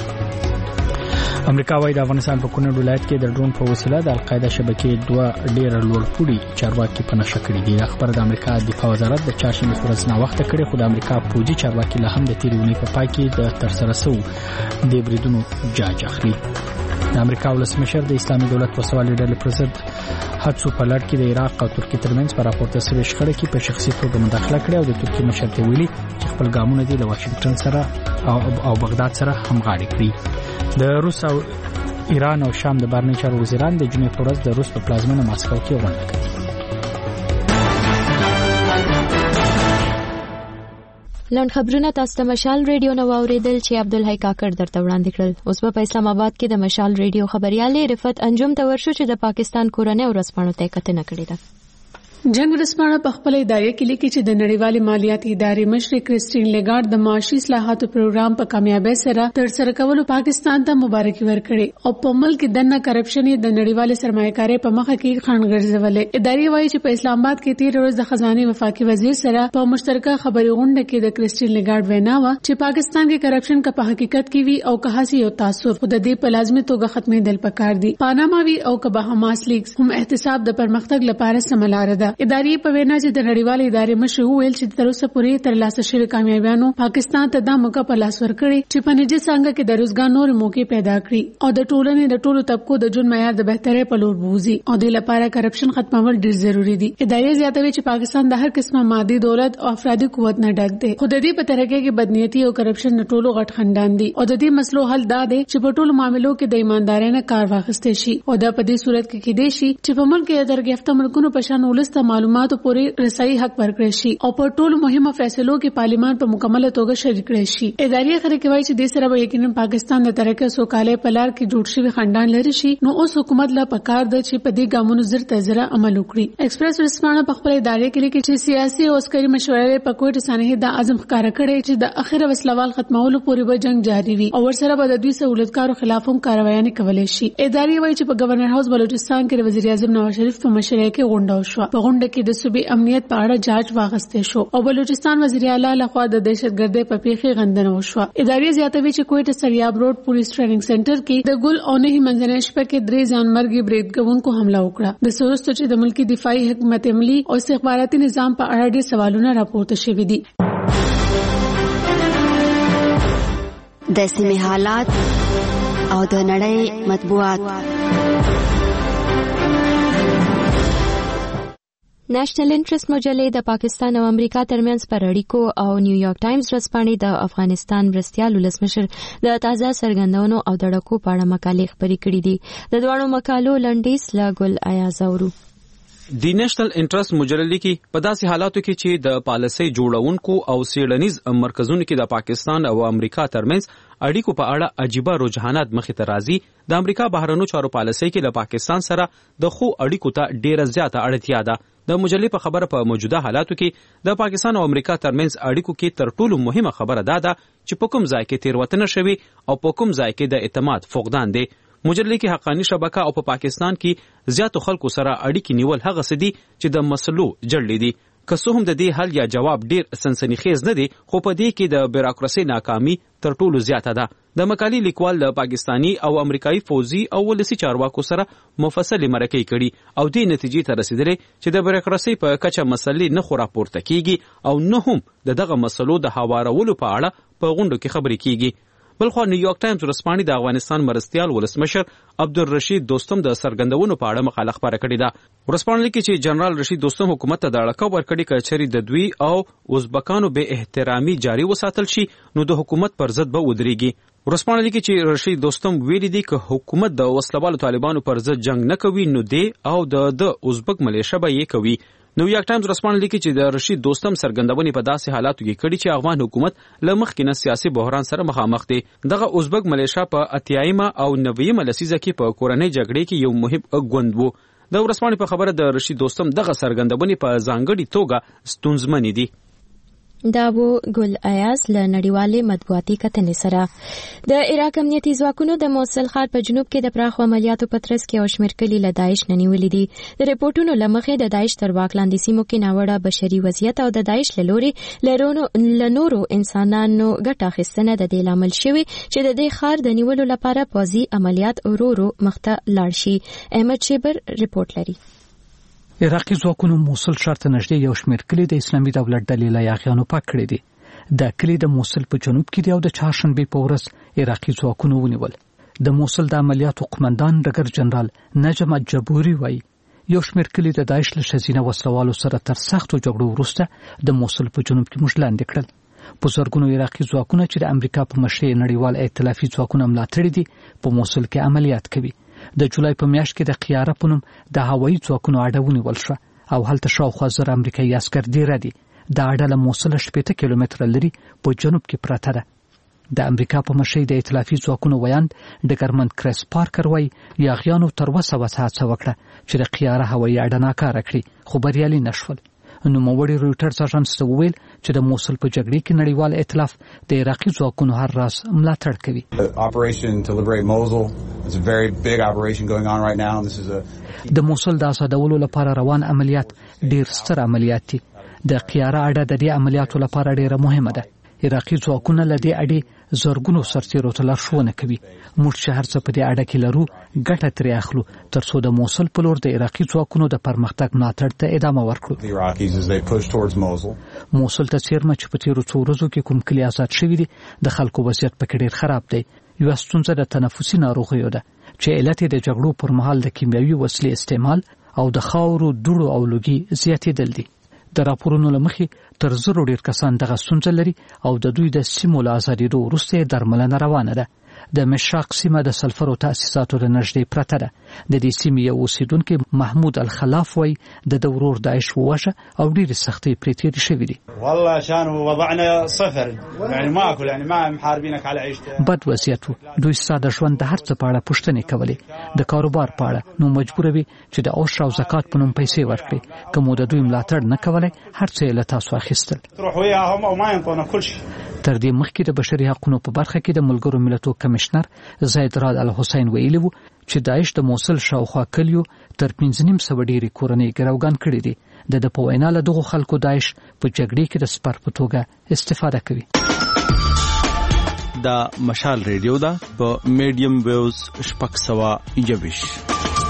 امریکا وايي د افغانستان په کونړ ولایت کې د ډرون په وسیله د القاعده شبکې 2 ډېر لوړپوړي چارواکي په نشه کړي دي. خبر د امریکا دفاع وزارت د چاشنبه ورځ نه وخت کړي خو د امریکا پوځي چارواکي له هم د تیرونی په پای کې د ترسره شو د بریدونو جاج اخلي. د امریکا ولسمشر د اسلامي دولت وسوالې ډلې پر ضد هڅو په لړ کې د عراق او ترکیه ترمنځ پر راپورته شوی شخړه کې په شخصي توګه مداخله کړې او د ترکیه مشر ته ویلي چې خپل ګامونه دی له واشنگټن سره او بغداد سره همغاړي کړي. د روس او ایران او شام د بهرنی چارو وزیران د جمعې په ورځ د روس په پلازمینه ماسکو کې غونډه کوي. لند خبرونه تاسو ته مشال ریډیو نو اوریدل چې عبدالحی کاکړ درته وړاندې کړل. اوس په اسلام آباد کې د مشال ریډیو خبريال رفت انجم ته ورشو چې د پاکستان کورنۍ ورسپانو ته کتنه کړې ده. جنگ ورسپانه په خپل ادارې کې لیکي چې د نړیوالې مالیاتي ادارې مشر کرسټین لیګارډ د معاشي اصلاحاتو پروګرام په کامیابی سره ترسره کولو پاکستان ته مبارکي ورکړي او په ملک دنه کرپشن د نړیوالې سرمایه‌کارۍ په مخه کې خنډ ګرځولې. ادارې وایي چې په اسلام آباد کې 13 ورځ د خزانه وفاقي وزیر سره په مشترکه خبري غونډه کې د کرسټین لیګارډ وینا و چې پاکستان کې کرپشن کا په حقیقت کې وی او که هسي او تاسو خود دې په لازمي توګه ختمېدل پکار دي. پاناما وی او که بهاماس لیکس هم احتساب د پرمختګ لپاره سملاره ده. ادارې په وینا چې د نړیوالې ادارې مشر ویل چې تر اوسه پورې تر لاسه شوی کامیابیانو پاکستان ته د موقع په لاس ورکړي چې په نجی څنګه کې د روزګار نور موقع پیدا کړي او د ټولنې د ټولو طبقو د ژوند معیار د بهترۍ په لور بوزي او د لپاره کرپشن ختمول ډیر ضروری دي. ادارې زیاتوي چې پاکستان د هر قسمه مادي دولت او افرادي قوت نه ډک دی. خو د دې په ترکه کې بدنیتی او کرپشن نه ټولو غټ خندان دي او د دې مسلو حل دا دی چې په ټولو معاملو کې د ایماندارۍ نه کار واخیستل شي او دا په دې صورت کې کېدې شي چې په ملک کې درګفته ملکونو په شان ولسته معلوماتو پورې رسایي حق ورکړي شي او په ټولو مهمه فیصلو کې پارلیمان په مکمل توګه شریک کړي شي. ادارې خبرې کوي چې د سره به یقینا پاکستان د ترقه سوکاله په لار کې جوړ شوی خندان لري شي نو اوس حکومت لا پکار ده چې په دې ګامونو زر تزره عمل وکړي. ایکسپریس ورسپانه په خپل ادارې کې لیکي چې سیاسي او عسکري مشورې په کوټ سانحه د اعظم ښکارا کړي چې د اخیره وسلوال ختمولو پورې به جنگ جاری وي او ورسره به د دوی سہولتکارو خلاف هم کاروایانه کولای شي. ادارې وایي چې په گورنر هاوس بلوچستان کې وزیر اعظم نواز شریف په مشرۍ کې غونډه وشوه. په غونډه کې د صوبې امنیت په اړه جاج واغسته شو او بلوچستان وزیر اعلی لخوا د دهشتګردۍ په پیښې غندنه وشوه. ادارې زیاتوي چې کوټه سریاب روډ پولیس ټریننګ سنټر کې د ګل او نه منځنۍ شپه کې 3 ځانمرګي بریدګونکو حمله وکړه. د سورستو چې د ملکی دفاعي حکومت عملی او استخباراتي نظام په اړه ډېر سوالونه راپورته شوي دي. د سیمې حالات او د نړۍ مطبوعات. نېشنل انټرست مجلې د پاکستان او امریکا ترمنځ پر اړیکو او نیویارک ټایمز ورځپاڼې د افغانستان مرستیال ولسمشر د تازه څرګندونو او د ډکو په اړه مقالې خپرې کړې دي. د دوه مقالو لنډیز لا ګل ایاز اورو. د نېشنل انټرست مجله لیکي په داسې حالاتو کې چې د پالیسۍ جوړونکو او سیړنیز مرکزونو کې د پاکستان او امریکا ترمنځ اړیکو په اړه عجیبه رجحانات مخې ته راځي، د امریکا بهرنیو چارو پالیسۍ کې له پاکستان سره د خو اړیکو ته ډیره زیاته اړتیا ده. د مجلې په خبره په موجوده حالاتو کې د پاکستان او امریکا ترمنځ اړیکو کې تر ټولو مهمه خبره ده چې په کوم ځای کې تیروتنه شوي او په کوم ځای کې د اعتماد فقدان دی. مجلې کې حقانی شبکه او په پاکستان کې زیاتو خلکو سره اړیکې نیول هغه څه دي چې د مسلو جړلې دي. که څه هم د دې حل یا جواب ډیر سنسنیخیز نه دی، خو په دې کې د بیروکراسي ناکامي تر ټولو زیاته ده. د مقالې لیکوال د پاکستانی او امریکایي فوزي او ولسی چارواکو سره مفصل مرکې کړي او دې نتیجې ته رسیدلې چې د بیروکراسي په کچه مسلې نه خو راپورته کیږي او نه هم دغه مسلو د هوارولو په اړه په غونډو کې خبرې کیږي. بلخو نیویارک ټایمز ورځپاڼې د افغانستان مرستیال ولسمشر عبدالرشید دوستم د سرګندونو په اړه مقاله خپاره کړې ده. ورځپاڼه لیکي چې جنرال رشید دوستم حکومت ته د اړه ورکړي چې چېرې د دوی او ازبکانو به احترامي جاری وساتل شي نو د حکومت پر ضد به ودرېږي. ورځپاڼه لیکي چې رشید دوستم ویلي دي چې حکومت د وسلوالو طالبانو پر ضد جنگ نه کوي نو دی او د ازبک ملیشه به یې کوي. نیویارک ټایمز ورځپاڼه لیکي چې د رشید دوستم سرګندونې په داسې حالاتو کې کړي چې افغان حکومت له مخکې نه سیاسي بحران سره مخامخ دی. دغه ازبک ملیشه په 80مه او 90مه لسیزه کې په کورنۍ جګړې کې یو مهم ګوند وو. د ورځپاڼې په خبره د رشید دوستم دغه سرګندونې په ځانګړي توګه ستونزمنې دي. دا و ګل ایاز له نړیوالې مطبوعاتي کتنې سره. د عراق امنیتي ځواکونو د موصل ښار په جنوب کې د پراخو عملیاتو په ترڅ کې یو شمېر کلي له داعش نه نیولي دي. د ریپورټونو له مخې د داعش تر واک لاندې سیمو کې ناوړه بشري وضعیت او د داعش له لورې له نورو انسانانو ګټه اخیستنه د دې لامل شوي چې د دې ښار د نیولو لپاره پوځي عملیات ورو مخته لاړ شي. احمد شیبر ریپورټ لري. عراقي ځواکونو موصل ښار ته نږدې یو شمېر کلي د اسلامي دولت ډلې له یاغیانو پاک کړي دي. د کلي د موصل په جنوب کې دی او د چهارشنبې په ورځ عراقي ځواکونو ونیول. د موصل د عملیاتو قومندان ډګر جنرال نجم جبوري وایي یو شمېر کلي د داعش له ښځینه وسلوالو سره تر سختو جګړو وروسته د موصل په جنوب کې موږ لاندې کړل. په زرګونو عراقي ځواکونه چې د امریکا په مشرۍ نړیوال ائتلافي ځواکونه ملاتړي دي په موصل کې عملیات کوي. د جولای په میاشت کې د قیاره په نوم د هوایي ځواکونو اډه ونیول شوه او هلته شاوخوا 1000 امریکایي عسکر دیره دي. دا اډه له موصل 80 کیلومتره لري په جنوب کې پرته ده. د امریکا په مشرۍ د ائتلافي ځواکونو ویاند ډګرمن کریس پارکر وایي یاغیانو تر اوسه هڅه وکړه چې د قیاره هوایي اډه ناکاره کړي خو بریالي نشول. نوموړي رویټرز اژانس ته وویل چې د موصل په جګړې کې نړیوال ائتلاف د عراقي ځواکونو هر راز ملاتړ کوي. د موصل د آزادولو لپاره روان عملیات ډیر ستر عملیات دي. د قیاره اډه د دې عملیاتو لپاره ډیره مهمه ده. عراقي ځواکونه له دې اډې زرګونو سرتیرو ته لارښوونه کوي. موږ چې هر څه په دې اډه کې لرو ګټه ترې اخلو ترڅو د موصل په لور د عراقي ځواکونو د پرمختګ ملاتړ ته ادامه ورکړو. موصل ته څیرمه چې په تیرو څو ورځو کې کوم کلي آزاد شوي دي د خلکو وضعیت پکې ډیر خراب دی. یوه ستونزه د تنفسي ناروغیو ده چې علت یې د جګړو پر مهال د کیمیاوي وسلې استعمال او د خاورو دوړو او لوګي زیاتېدل دي. د راپورونو له مخې تر 100 ډیر کسان دغه ستونزه لري او د دوی د سیمو له ازادېدو وروسته درملنه روانه ده. د مشاق سیمه د سلفرو تأسیساتو د نږدې پرته ده. د دې سیمې یو اوسیدونکي محمود الخلاف وایي د ورور داعش وواژه او ډېرې سختۍ پرې تېرې شوې دي. والله عشان وضعنا صفر يعني ماكو يعني ما محاربينك على عيشته. بد وضعیت و. دوی ستا د ژوند د هر څه په اړه پوښتنې کولې، د کاروبار په اړه، نو مجبوره وي چې د عشر او زکات په نوم پیسې ورکړي. که مو د دوی ملاتړ نه کولی هر څه یې له تاسو اخیستل. تروح وياهم او ما ينطونا كل شيء. تر دې مخکې د بشري حقوقو په برخه کې د ملګرو ملتونو کمشنر زید راد الحسین ویلي وو چې داعش د موصل شاوخوا کلیو تر 5.5 ډېرې کورنۍ ګروګان کړي دي. د په وینا له دغو خلکو داعش په جګړې کې د سپر په توګه استفاده کوي. دا مشال ریډیو دا په میډیم ویوز 621.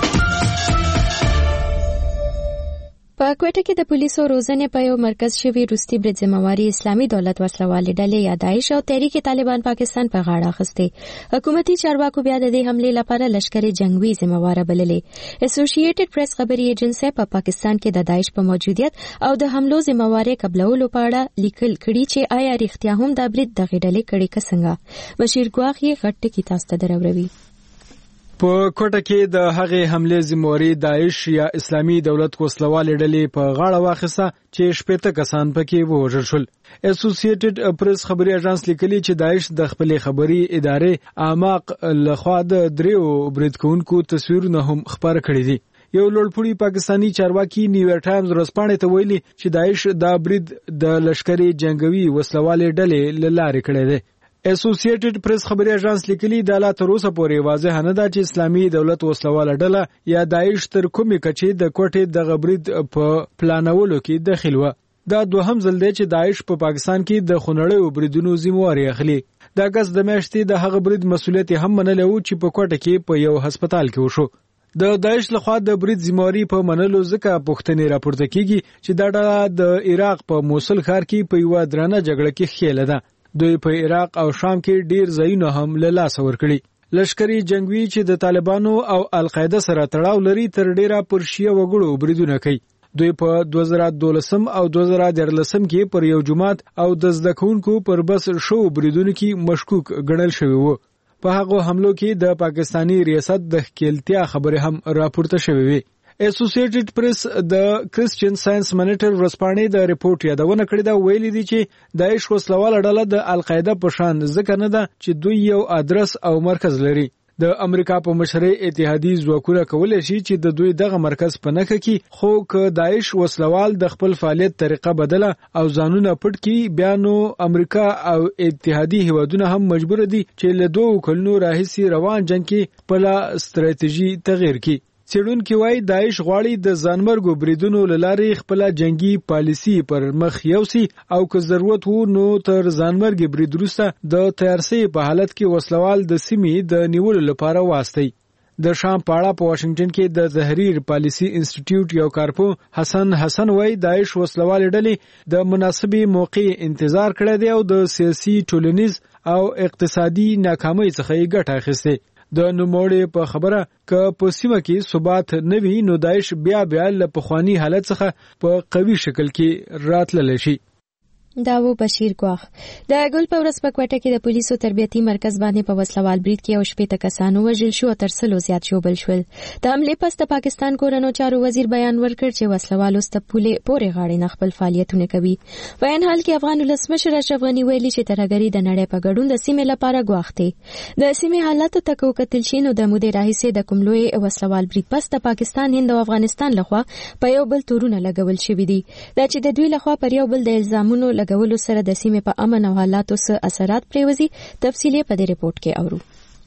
په کوټه کې د پولیسو روزنه په یو مرکز شوی روستي برید ذمہواری اسلامي دولت وسلوالې ډلې یا داعش او تحریک طالبان پاکستان په غاړه اخیسته. حکومتي چارواکو بیا د دې حمله لپاره لشکري جنگوي ذمہواره بللې. اسوسییټډ پریس خبري ایجنسی په پاکستان کې د داعش په موجودیت او د حملو ذمہواره قبلولو په اړه لیکل کړي چې آیا رښتیا هم د برید د غډلې کړي کسنګه. بشیر ګواخي غټ کی تاسو ته دروي. په کوټه کې د هغې حملې ذمہواري داعش یا اسلامي دولت وسلوالې ډلې په غاړه واخیسته چې 60 کسان پکې ووژل شول. اسوسییټډ پریس خبري اژانس لیکلي چې داعش د خپلې خبري ادارې اعماق لخوا د دریو بریدکونکو تصویرونه هم خبر کړي دي. یو لوړپوړي پاکستانی چارواکي نیویارک ټایمز ورځپاڼې ته ویلي چې داعش دا برید د لشکري جنگوي وسلوالې ډلې لاره کړې ده. اسوسییټډ پریس خبري اژانس لیکلي د لا تر اوسه پورې واضح نه ده چې اسلامي دولت وسلواله ډله یا داعش تر کومې کچې د کوټې د غبرید په پلانولو کې داخل و. دا دوهم ځل دی چې داعش په پاکستان کې د خونړیو بریدونو ذمہواري اخلي. د اگست د میاشتې د هغه برید مسؤلیت هم منلی و چې په کوټه کې په یو هسپتال کې وشو. د داعش لخوا د برید ذمہواري په منلو ځکه پوښتنې راپورته کیږي چې دا ډله د عراق په موصل ښار کې په یوه درنه جګړه کې ښکېله ده. دوی په عراق او شام کې ډیر ځایونه هم له لاسه ورکړي. لشکري جنگوي چې د طالبانو او القاعده سره تړاو لري تر ډیره پر شیعه وګړو بریدونه کوي. دوی په 2012 او 2013 کې پر یو جماعت او د زده کوونکو پر بس شو بریدونو کې مشکوک ګڼل شوی وو. په هغه حملو کې د پاکستانی ریاست د ښکېلتیا خبرې هم راپورته شوې وي. اسوسییټډ پریس د کرسچین ساينس مانیټر ورځپاڼې د ریپورت یادونه کړې ده. ویلي دي چې داعش وسلواله ډله د القاعده په شان ځکه نه ده چې دوی یو ادرس او مرکز لري. د امریکا په مشرۍ اتحادي ځواکونه کولی شي چې د دوی دغه مرکز په نښه کې، خو که داعش وسلوال د خپل فعالیت طریقه بدله او ځانونه پټ کړي، بیا نو امریکا او اتحادي هیوادونه هم مجبور دي چې له 2 کلونو راهیسې روان جنگ کې خپله ستراتیژي تغیر کړي. څېړونکي وایي داعش غواړي د ځانمرګو بریدونو له لارې خپله جنگي پالیسي پر مخ یوسي او که ضرورت وو نو تر ځانمرګي برید وروسته د تیارسۍ په حالت کې وسلوال د سیمې د نیولو لپاره واستوي. د شام په اړه په واشنگټن کې د تحریر پالیسي انسټیټیوټ یو کارپو حسن وایي داعش وسلوالې ډلې د مناسبې موقع انتظار کړی دی او د سیاسي، ټولنیز او اقتصادي ناکامۍ څخه یې ګټه اخیستې. د نوموړي په خبره که په سیمه کې ثبات نه وي نو داعش بیا له پخواني حالت څخه په قوي شکل کې راتللی شي. داو بشیر ګواخ د ګل په ورځ په کوټه کې د پولیسو تربیتي مرکز باندې په وسلوال برید کې او 60 کسان وژل شو او تر 100 زیات ژوبل شول. د حملې پس د پاکستان کورنو چارو وزیر بیان ورکړ چې وسلوالو ستپولې پورې غاړې نه خپل فعالیتونه کوي. بیان حال کې افغان ولسمشر اشرف غنی ویلي چې ترهګری د نړۍ په ګډون د سیمې لپاره ګواښ دی. د سیمې حالات ته کتل شي نو د مودې راهیسې د کوم لوی وسلوال برید پس د پاکستان، هند او افغانستان لخوا په یو بل تورونه لګول شوي دي. دا چې د دوی لخوا پر یو بل د الزامونو لګولو سره د سیمې په امن او حالاتو څه اثرات پریوزي، تفصیلی په دې ریپورت کې اورو.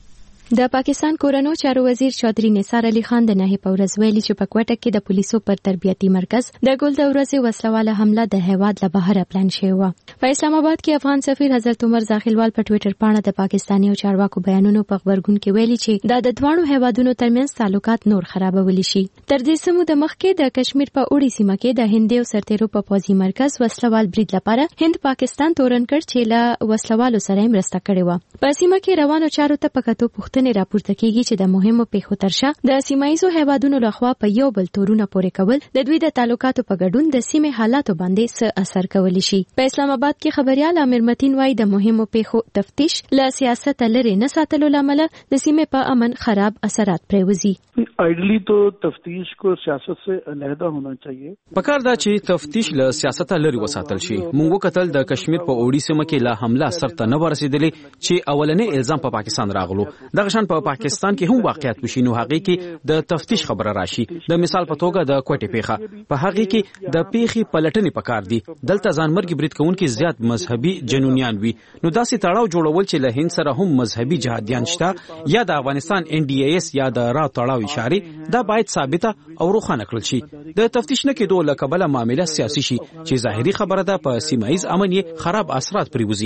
د پاکستان کورنو چارو وزیر چودھری نثار علي خان د نهي په ورځ ویلي چې په کوټه کې د پولیسو پر تربیتي مرکز د ګل د ورځې وسلواله حمله د هیواد له بهره پلان شوی و. په اسلام آباد کې افغان سفیر حضرت عمر ځاخیلوال په ټوئیټر باندې د پاکستاني او چارواکو بیانونو په خبرګون کې ویلي چې دا د دوه هیوادونو ترمنځ تعلقات نور خرابولی شي. تر دې سمو د مخ کې د کشمیر په اوړي سیمه کې د هندي او سرتیرو په پوځي مرکز وسلوال برید لپاره هند پاکستان تورن کړ چې له وسلوالو سره مرسته کړې و. په سیمه کې روانو چارو ته پکاتو پوښتنې راپورته کیږي چې د مهمو پیښو ترشا د سیمایزو هیوادونو لخوا په یو بل تورونه پورې کول د دوی د تعلقاتو په ګډون د سیمې حالاتو باندې څه اثر کولی شي. په اسلام آباد کې خبريال عامر متین وايي د مهمو پیښو تفتیش له سیاست لري نه ساتلو لامل د سیمې په امن خراب اثرات پریوزي. آئیڈلی تو تفتیش کو سیاست سے علیحدہ ہونا چاہیے. پکار دا چې تفتیش له سیاست لري وساتل شي. مونږ وکتل د کشمیر په اوړي سیمه کې لا حمله سرته نه ورسېدلې چې اولنې الزام په پاکستان راغلو. دغه شان په پاکستان کې هم واقعیت وشي نو هغه کې د تفتیش خبره راشي. د مثال په توګه د کوټې پیښه په هغه کې د پیښې پلټنې پکار دي. دلته ځانمرګي برید کوونکي زیات مذهبي جنونیان وي نو داسې تړاو جوړول چې له هند سره هم مذهبي جهادیان شته یا د افغانستان NDAS یا د را تړاو اشاره دا باید ثابته او روښانه کړل شي. د تفتیش نه کېدو له کبله معامله سیاسي شي چې ظاهري خبره ده په سیمایز امن یې خراب اثرات پریوزي.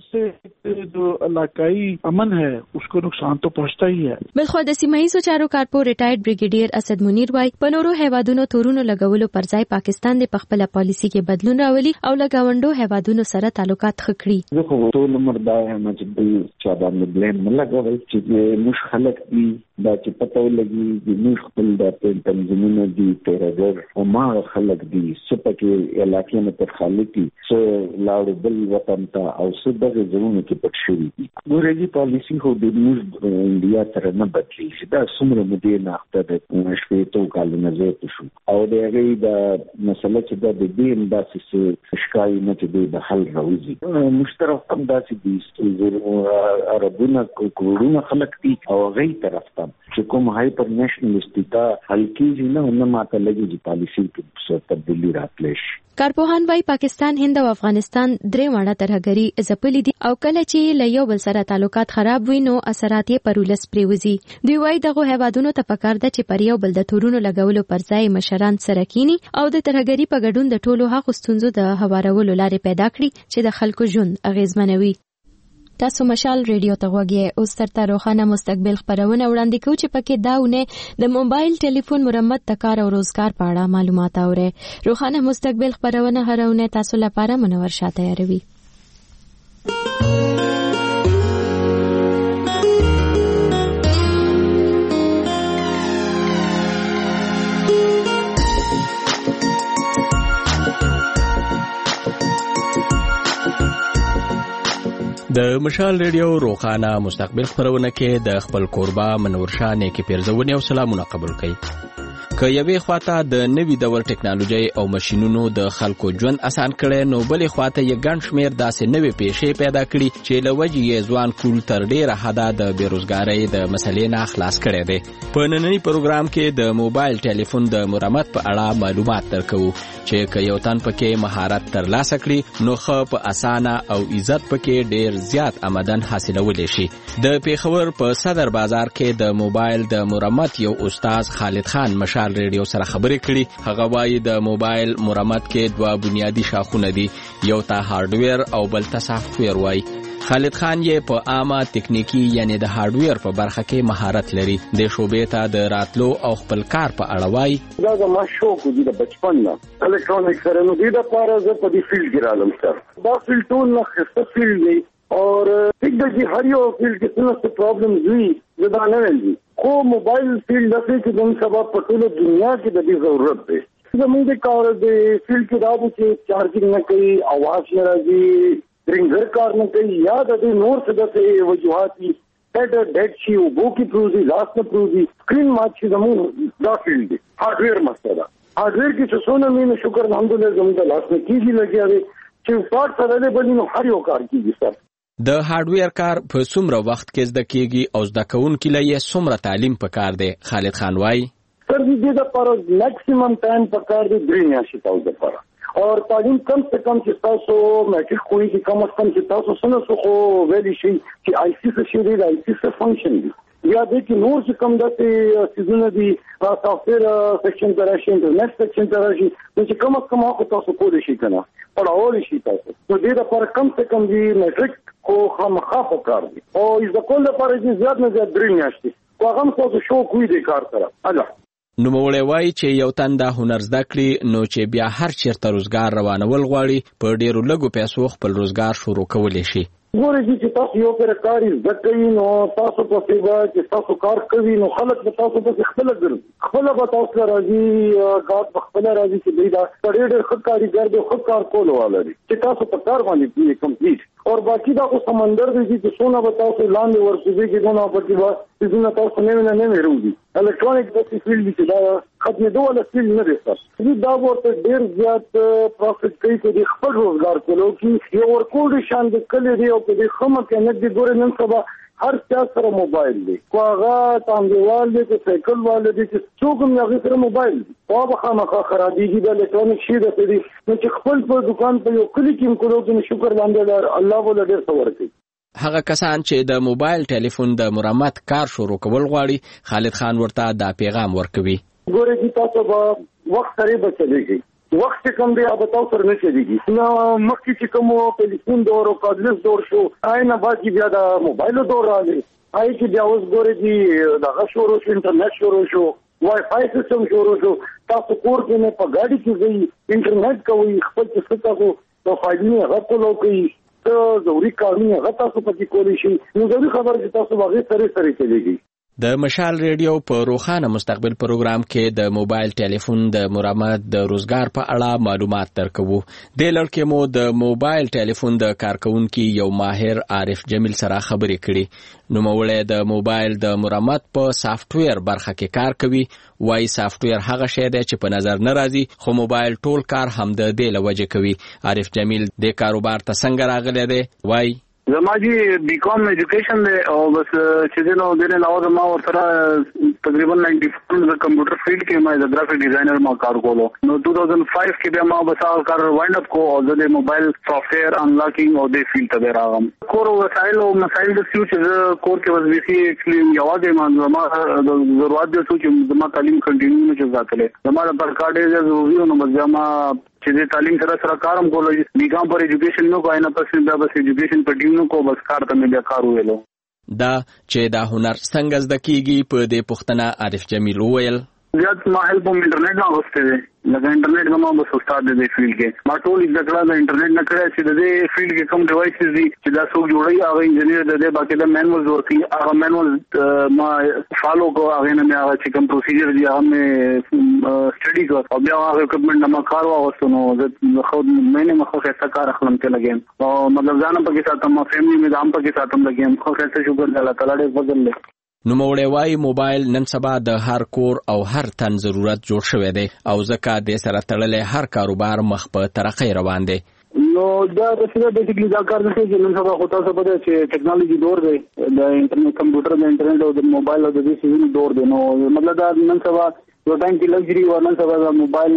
جو علاقائی امن ہے اس کو نقصان تو پہنچتا ہی ہے. بلخو د سیمایزو چارو کارپو ریټایرډ بریګیډیر اسد منیر وای په نورو هیوادونو تورونو لګولو پر ځای پاکستان د خپل پالیسي کې بدلون راولي او لګاوندو هیوادونو سره تعلقات خکړي. زه خو ټول عمر دا یم چې د چا باندې بلیم نه لګوي چې موږ خلک دي دا چې پته ولګي چې موږ خپل د تنظیمونو دي ترور او ما خلک دي سپکه علاقې نه تر خالتي سو لاړ بل وطن ته او سبغه زمونږ کې پټ شوی دي. ګورېږي پالیسي خو د موږ انډیا سره نه بدلیږي. دا څومره مودې نه اخته د شپېتو کالونو زیات شو او د هغې د مسله چې د دې داسې ښکاري نه چې د حل راوځي. مشترک هم داسې دي عربونه کروڑونه خلک دي او هغې طرف ته چې کوم هایپر نیشنلسټي ته حل کېږي نه ماته لګي چې پالیسي کې تبدیلي راتلی شي. کارپوهان وايي پاکستان، هند او افغانستان درې واړه ترهګري ځپلي دي او کله چې له یو بل سره تعلقات خراب وي نو اثرات یې پر ولس پریوزي. دوی وايي دغه هیوادونو ته پکار ده چې پر یو بل د تورونو لګولو پر ځای مشران سره کینی او د ترهګري په ګډون د ټولو هغو ستونزو د هوارولو لارې پیدا کړي چې د خلکو ژوند اغیزمنوي. تاسو مشال ریډیو ته غوږی اوس تر روښانه مستقبل خبرونه وړاندې کوو چې پکې داونه د موبایل ټلیفون مرمت د کار او روزګار په اړه معلومات اوري. روښانه مستقبل خبرونه هرونه تاسو لپاره منور شاته تیاروي. د مشال ریډیو روښانه مستقبل خبرونه کې د خپل کوربه منور شاه نیکی پیرزونی او سلامونه قبول کړئ. که یوې خواته د نوي ډول ټکنالوژي او ماشينونو د خلکو ژوند آسان کړي نو بلې خواته یې ګڼ شمېر داسې نوې پیښې پیدا کړي چې له وجې یې ځوان کول تر ډېره حده د بیروزګارۍ د مسلې نه خلاص کړی دی. په نننی پروګرام کې د موبایل ټلیفون د مرمت په اړه معلومات درکوو چې که یو تن پکې مهارت ترلاسه کړي نو ښه په اسانه او عزت پکې ډېر زیات آمدن حاصلولی شي. د پیښور په صدر بازار کې د موبایل د مرمت یو استاد خالد خان مشال ریډیو سره خبرې کړي. هغه وایي د موبایل مرمت کې دوه بنیادی شاخونه دي، یو ته هارډویر او بل ته سافټویر وایي. خالد خان یې په عامه تکنیکی یعنی د هارډویر په برخه کې مهارت لري. د شوبې ته د راتلو او خپل کار په اړه وایي دا زما شوق دی د بچپن نه الکترونیک سره نو دی د پاره زه په دې فیلډ کې رالم سر. دا فیلډ ټول نه خسته فیلډ دی اور ټیک د هر یو فیلډ کې څه پرابلم وي زدا نه ویلي خو موبایل فیلډ دغه کې د سبب په ټول دنیا کې د دې ضرورت دی. زموږ د کار د فیلډ کې راځي چې چارجینګ نه کوي، आवाज نه راځي، ډرینګر کار نه کوي یا د نور څه د وجوهات دي ډیډ شي او بو کې پروزي لاس نه پروزي سکرین مات شي زموږ دا فیلډ دی. هارډویر مسله هارډویر کې څه سونه مين شکر الحمدلله زموږ د لاس نه کیږي لګیا دی چې پارت سره له بل نو هر یو کار کیږي سر. د هارډویر کار په څومره وخت کې زده کیږي او زده کوونکي لې څومره تعلیم پکار دی؟ خالد خان وایي سر دې د پر میکسیمم ټایم پکار دی 3 میاشتې تاسو لپاره اور تعلیم کم سے کم چې تاسو میټرک کوی چې کم از کم چې تاسو سره خو ویلی شي چې آی سی څه شي دی آی سی څه فنکشن دی یا د کې نور چې کم دته سيزونه دي سافټویر سیکشن ته راشي انټرنیټ سیکشن ته راشي چې کم از کم هغه تاسو کولی شي کنه پڑھاول شي تاسو نو دې لپاره کم سے کم دی میټرک خو خامخا پکار دی او د کول لپاره چې زیات نه زیات 3 میاشتې خو هغه تاسو شو کوی دی کار سره الله. نو مولوی وایي چې یو تن د هنر زده کړي نو چې بیا هر چیرته روزګار روانول غواړي په ډیرو لږو پیسو خپل روزګار شروع کولی شي. ګوره چې تاسو یو پر کار زده کوي نو تاسو په سیوا چې تاسو کار کوي نو خلک به تاسو په خپل ګرځي خپل به تاسو راځي غاټ خپل راځي چې دوی دا ډېر ښه کاریګر دی ښه کار کولو ولري چې تاسو په کار باندې کمپلیټ اور باقی دا خو سمندر دی چې څونه به تاسو لاندې ورسېږي کې نه پټي وا چې تاسو نه وروږي الکترونیک د فیلډ کې دا ختمې دوه فیلډ نه دی سر دا ورته ډېر زیات پروفیټ کوي چې خپل روزګار کولو کې یو ورکول شان د کلی دی او د خمه کې نه دی ګورې نن سبا هر چا سره موبایل دی کوغه تاندیوال دی چې سایکل والے دی چې څوک هم یې سره موبایل دی او خامخا خرابېږي د الکترونیک شي د دې نو چې خپل په دکان په یو کلی کې کولو کې شکر لاندې الله ولا ډېر څور کوي. هغه کسان چې د موبایل ټلیفون د مرمت کار شروع کول غواړي خالد خان ورته دا پیغام ورکوي. ګورې چې تاسو به وخت سره بچلېږي وخت کم دی अब تاسو سره نه چلیږي نو مخکې چې کوم ټلیفون دور او کارډلس دور شو آینه باقي بیا د موبایل دور راځي آی چې بیا اوس ګورې چې دغه شروع شو انټرنیټ شروع شو وای فای سیستم شروع شو تاسو کور کې نه په ګاډي کې ځئ انټرنیټ کوي خپل څه تاسو په فایلونه غوښتلو کوي ته ضروري کارونه غوښتل تاسو پکې کولی شي نو ضروري خبر چې تاسو واغې سره چلیږي د مشال ریډیو په روخانه مستقبل پروګرام کې د موبایل ټلیفون د مرمت د روزګار په اړه معلومات درکوو. د لړکې مو د موبایل ټلیفون د کارکونکو یو ماهر عارف جمیل سره خبرې کړي. نوموړی د موبایل د مرمت په سافټویر برخه کې کار کوي. وای سافټویر هغه شی دی چې په نظر نه راځي خو موبایل ټول کار هم د دې لوجه کوي. عارف جمیل د کاروبار ته څنګه راغلی دی؟ وای زما جی بیکام ایجوکیشن دی او بس چې دنو دنه علاوه ما ورته تقریبا 94 د کمپیوټر فیلډ کې ما د گرافیک ډیزاینر ما کار کولو. نو 2005 کې بیا ما بس هغه کار وایند اپ کو او د موبایل سافټویر انلاکینګ او د فیلډ ته راغم. کور وسایل او مسایل د سیو چې کور کې وظیفي اکچولی یوازې ما د ضرورت د سوچ ما تعلیم کنټینیو نه چوکاتله. زما د پرکاډې ضروري نو بس ما چې د تعلیم سره کارم کولو بیکام پر ایجوکیشن نو کوي نه پس دا بس ایجوکیشن په ډیو نو کو بس کار ته مې بیا کار ویلو. دا چې دا هنر څنګه زده کیږي په دې پوښتنه عارف جمیل وویل. زیات ما هیلپ په انټرنیټ نه غوښته دي لکه انټرنیټ کومه بس استاد دې فیلډ کې ما ټول ذکر د انټرنیټ نه کړی چې د دې فیلډ کې کوم ډیوایسز دي چې دا څوک جوړي هغه انجنیر د دې باقي د مینوالز ورکی هغه مینوال ما فالو کو هغه نه هغه چې کوم پروسیجر دي هغه مې سټڈی کو او بیا هغه اکوپمنټ نه ما کار واغستو نو زه خو مې نه مخه څه کار خلم کې لګیم او مطلب ځان په کې ساتم ما فیملی مې دام په کې ساتم لګیم خو څه شکر الله تعالی دې فضل له. نو موړی وای موبایل نن سبا د هر کور او هر تن ضرورت جوړ شوی دی او ځکه د سره تړلې هر کاروبار مخ په ترقۍ روان دی. نو دا څه بیسیکلی دا کار نه چې نن سبا خو تاسو په دې چې ټیکنالوژي دور دی د انټرنیټ کمپیوټر د انټرنیټ او د موبایل او د دې سیزن دور دی. نو مطلب دا نن سبا یو ټایم کې لګري او نن سبا د موبایل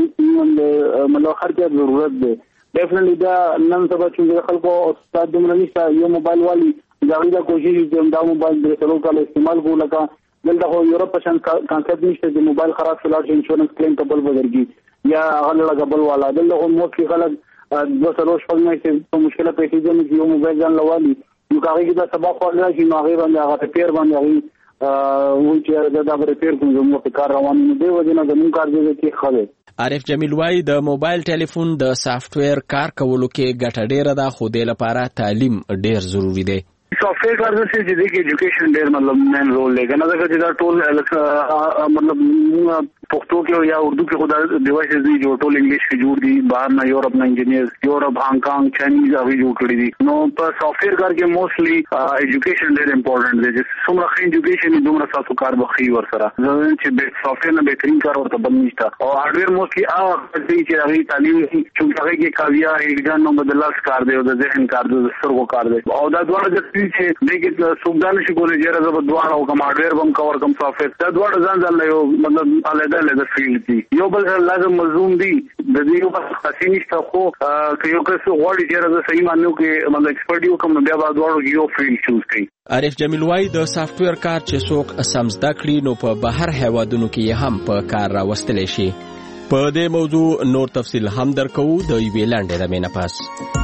مطلب هر څه ضرورت دی. ډیفینټلی دا نن سبا چې خلکو استاد دومره نشته یو موبایل والی دا کوشش چې دا موبایل د څلور کال استعمال کو لکه دلته خو یورپ په شان کانسپټ نشته چې موبایل خراب شول او انشورنس کلیم قبل ورګي یا هغه قبل والا دلته خو مو کې خلک د څلور شپږ نه په مشکله پیسې دي چې یو موبایل ځان لوالي نو هغه کې دا سبا خو نه شي نو هغه باندې هغه ریپیر باندې هغه و چې دا ریپیر کوم مو کار روان نه دی وځنه زموږ کار دی چې خاله. عارف جمیل وای د موبایل ټلیفون د سافټویر کار کولو کې ګټه ډیره ده خو د لپاره تعلیم ډیر ضروری دی. سافټویر کار څه چې د ایجوکیشن ډیر مطلب مین رول لري نه دا چې دا ټول مطلب پښتو کې یا اردو کې خدای ډیوایسز دي جو ټول انګلیش کې جوړ دي بهر نه یورپ نه انجینیر یورپ هانګ کانګ چاینیز هغه جوړ کړی دي. نو په سافټویر کار کې موستلی ایجوکیشن ډیر امپورټنٹ دی چې څومره ښه ایجوکیشن دومره تاسو کار بخي ور سره چې د سافټویر نه بهترین کار ورته بند نشته او هارډویر موستلی هغه چې هغه تعلیم چې هغه کې کاویا هیګان نو بدلاس کار دی او د ذهن کار دی د سرغو کار دی او دا ډول د چې دغه سوګدان شي کولای چې راځي په دوه او کوم هارډویر بم کور کوم سافټویر دا دوه ځان ځل یو مطلب علیحده فیلډ دی یو بل لازم ملزوم دی د دې یو بس خاصی نشته خو که یو کس غواړي چې راځي صحیح مانو کې مطلب ایکسپرټ یو کوم بیا بعد ورو یو فیلډ چوز کړي. عارف جمیل وای د سافټویر کار چې څوک سمزده کړي نو په بهر هیوادونو کې هم په کار راوستل شي. په دې موضوع نور تفصیل هم درکو د یوې لاندې رمې نه پاس.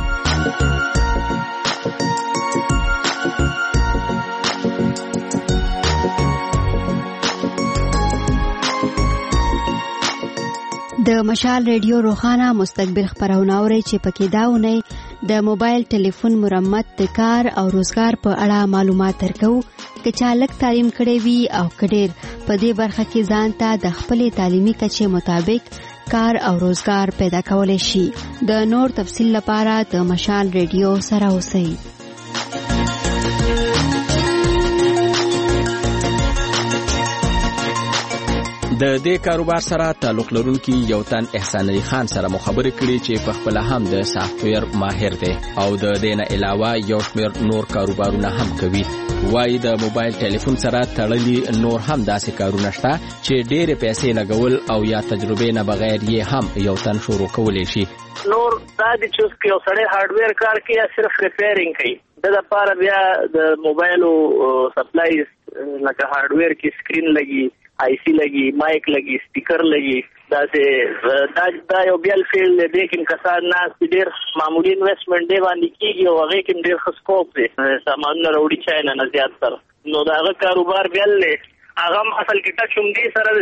د مشال ریډیو روخانه مستقبل خبرونه اوري چې پکې داونه د موبایل ټلیفون مرمت د کار او روزګار په اړه معلومات درکو چې چالک تعلیم کړي وي او کډیر په دې برخه کې ځان ته د خپل تعلیمي کچې مطابق کار او روزګار پیدا کولای شي. د نور تفصیل لپاره د مشال ریډیو سره اوسئ. د دې کاروبار سره تعلق لرونکي یو تن احسان علي خان سره مخابره کړي چې په خپل هم د سافټویر ماهر دی او د دې نه علاوه یو شمېر نور کاروبارونه هم کوي. وای د موبایل ټلیفون سره تړلي نور هم داسې کارونه شته چې ډېرې پیسې لګول او یا تجربې نه بغیر یې هم یو تن شروع کولی شي. نور دا د چوز کې یو سړی هارډویر کار کوي یا صرف ریپیرینګ کوي د لپاره بیا د موبایلو سپلایز لکه هارډویر کې سکرین لګي آئی سی لګي مایک لګي سپیکر لګي دا یو بیل فیلډ دی کوم کسان ناس ډیر معمولی انویسټمنټ دی باندې کیږي او هغه کوم ډیر خسکوپ دی سامان نه وروړي چای نه زیات تر نو دا هغه کاروبار بیل دی هغه اصل کې ټچ هم دي سره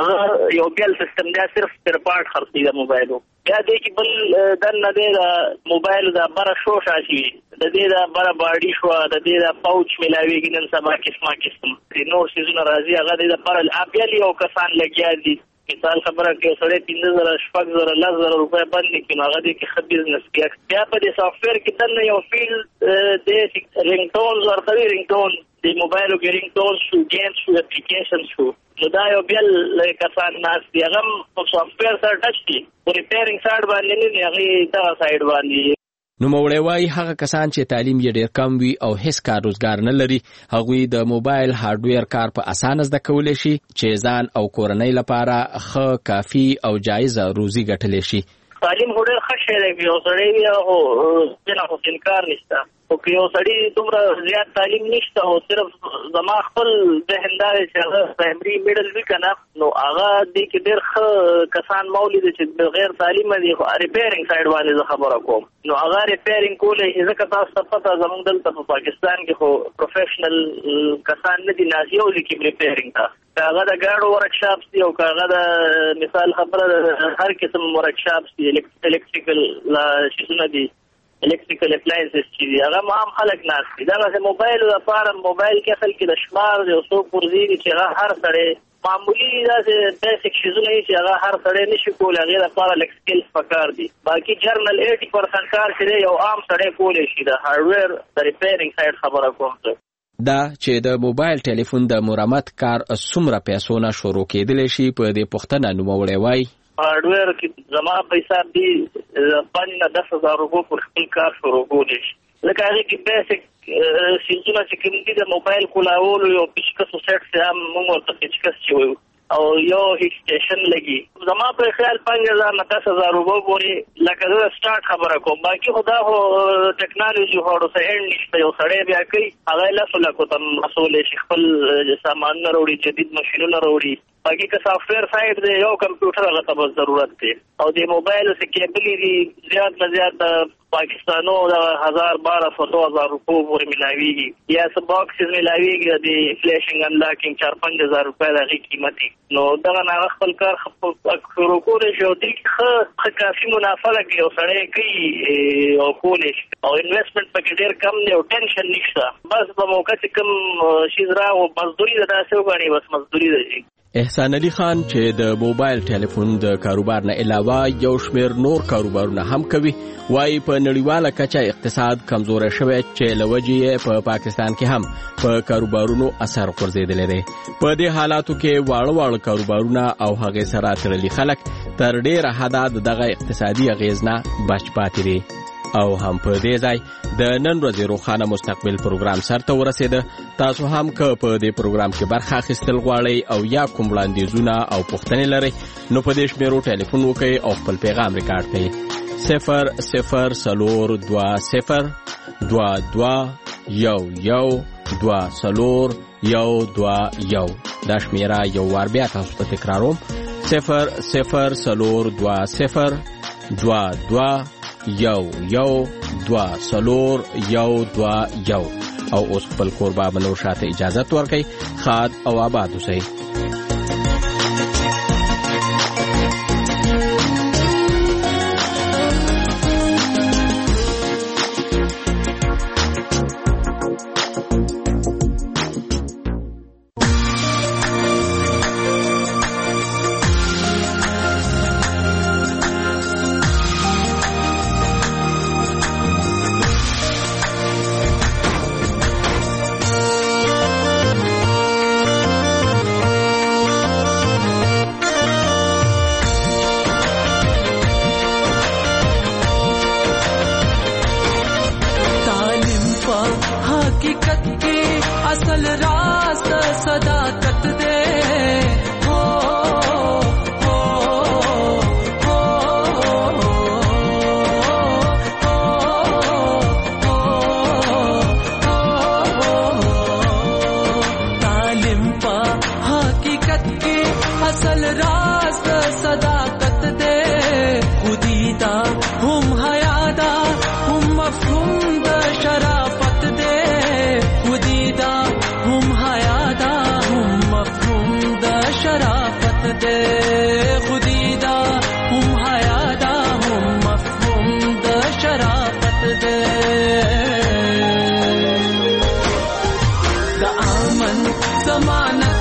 یو بیل سیستم دی صرف پر پارت خرڅي د موبایلو بیا دې کې بل د نه دی موبایل دا بره شو شاشي د دې دا بره باډي شو د دې دا پاوچ ملاويږي نن سبا قسمه نور سيزونه راځي هغه د پر اپیل یو کسان لګیا دي مثال خبره کې سره 15000 شپږ 1000 روپے باندې کې هغه دې کې خبيز نسبیه بیا په دې سافټویر کې تنه یو فیل د رینګ ټون ورته رینګ ټون د موبایل کې رینګ ټون شو گیم شو اپلیکیشن شو نو دا یو بل کسان ناس دی هغه په سافټویر سره ټچ دي او ریپیرینګ سایډ باندې نه هغه دا سایډ باندې نو موړی وای هغه کسان چې تعلیم یې ډیر کم وي او هیڅ کار روزګار نه لري هغوی د موبایل هارډویر کار په اسانه زده کولی شي چې ځان او کورنۍ لپاره ښه کافي او جایزه روزي ګټلی شي تعلیم هډر ښه شی دی او سړی او نه خو انکار نشته او که یو سړی دومره زیات تعلیم نشته او صرف زما خپل ذهن دا چې هغه پرایمري میډل وی کنه نو هغه دې کې ډېر ښه کسان مولید چې بغیر تعلیم دي خو ریپیرینګ سایډ باندې خبره کوم نو هغه ریپیرینګ کولای ځکه تاسو ته پته زموږ دلته په پاکستان کې خو پروفیشنل کسان نه دي نازي او لیکي ریپیرینګ ته هغه د ګاډو ورکشاپس دي او هغه د مثال خبره هر قسم ورکشاپس دي الکتریکل شیزونه دي الکتریکل اپلاینسز چې هغه عام خلک ناس دي دا غو موبایل لپاره موبایل کې اصل کې د شمار د اوسو پرځي چې هر سړی معمولی دا بیسیک شیزونه چې هغه هر سړی نشي کولای هغه لپاره لیک سکلز پکار دي باقي جرنل 80% کار چې یو عام سړی کولی شي د هارډویر د ریپیرینګ سایډ خبره کوم دا چې د موبایل ټلیفون د مرمت کار څومره پیسو نه شروع کېدلی شي په دې پوښتنه نوموړی وای هارډویر کې زما په حساب دی 10000 روپے پر خپل کار شروع کولی شي لکه هغه کې بیسیک سیزونه چې کوم دي د موبایل کولاول یو پیشکش سیټ هم موږ ورته پیشکش چوي او یو هیڅ سټیشن لګي زما په خیال 5000 نه 10000 روپے پورې لکه دا سٹارټ خبره کوم باقي خدا هو ټیکنالوژي هورو سه هند نشته یو سړی بیا کوي هغه لاسو کو تم مسول شي خپل سامان نه وروړي جدید ماشينونه وروړي باقي که سافټویر سایډ دی یو کمپیوټر هغه ته ضرورت دی او د موبایل سره کیبل دی زیات نه زیات پاکستانو د 1000-1200 روپے پورې ملاويږي یا څه باکسز ملاويږي د فلیشینګ انلاکینګ 4-5000 روپے دغه قیمت نو دغه نه خپل کار شروع کول شي او د ښه کافي منافع لګي او سړی کوي او کولې او انویسټمنټ پکې ډېر کم دی او ټینشن نشته بس په موقع چې کوم شي راو مزدوري د تاسو غواړي بس مزدوري دی احسان علي خان چې د موبایل ټلیفون د کاروبار نه علاوه یو شمېر نور کاروبارونه هم کوي وايي په نړیواله کچه اقتصاد کمزوري شوی چې لوجې په پاکستان کې هم په کاروبارونو اثر غورځېدلی دی په دې حالاتو کې واړه کاروبارونه او هغه سره تړلي خلک تر ډېره حده دغه اقتصادي اغېز نه بچ پاتې دي او هم په دې ځای د نن ورځې روخانه مستقبل پروګرام سرته ورسېده تاسو هم که په دې پروګرام کې برخه اخیستل غواړئ او یا کوم وړاندیزونه او پوښتنې لرئ نو په دې شمیرو ټلیفون وکړئ او خپل پیغام ریکارډ کړئ 002-022-22-1 دا شمیره یو وار بیا تاسو ته تکراروم 002-022-1 او اوس خپل کوربه بنو شاته اجازه ورکړئ خاد او آباد اوسئ دے خودی دا هم حیا دا هم مفهوم د شرافت دے د امن ضمانت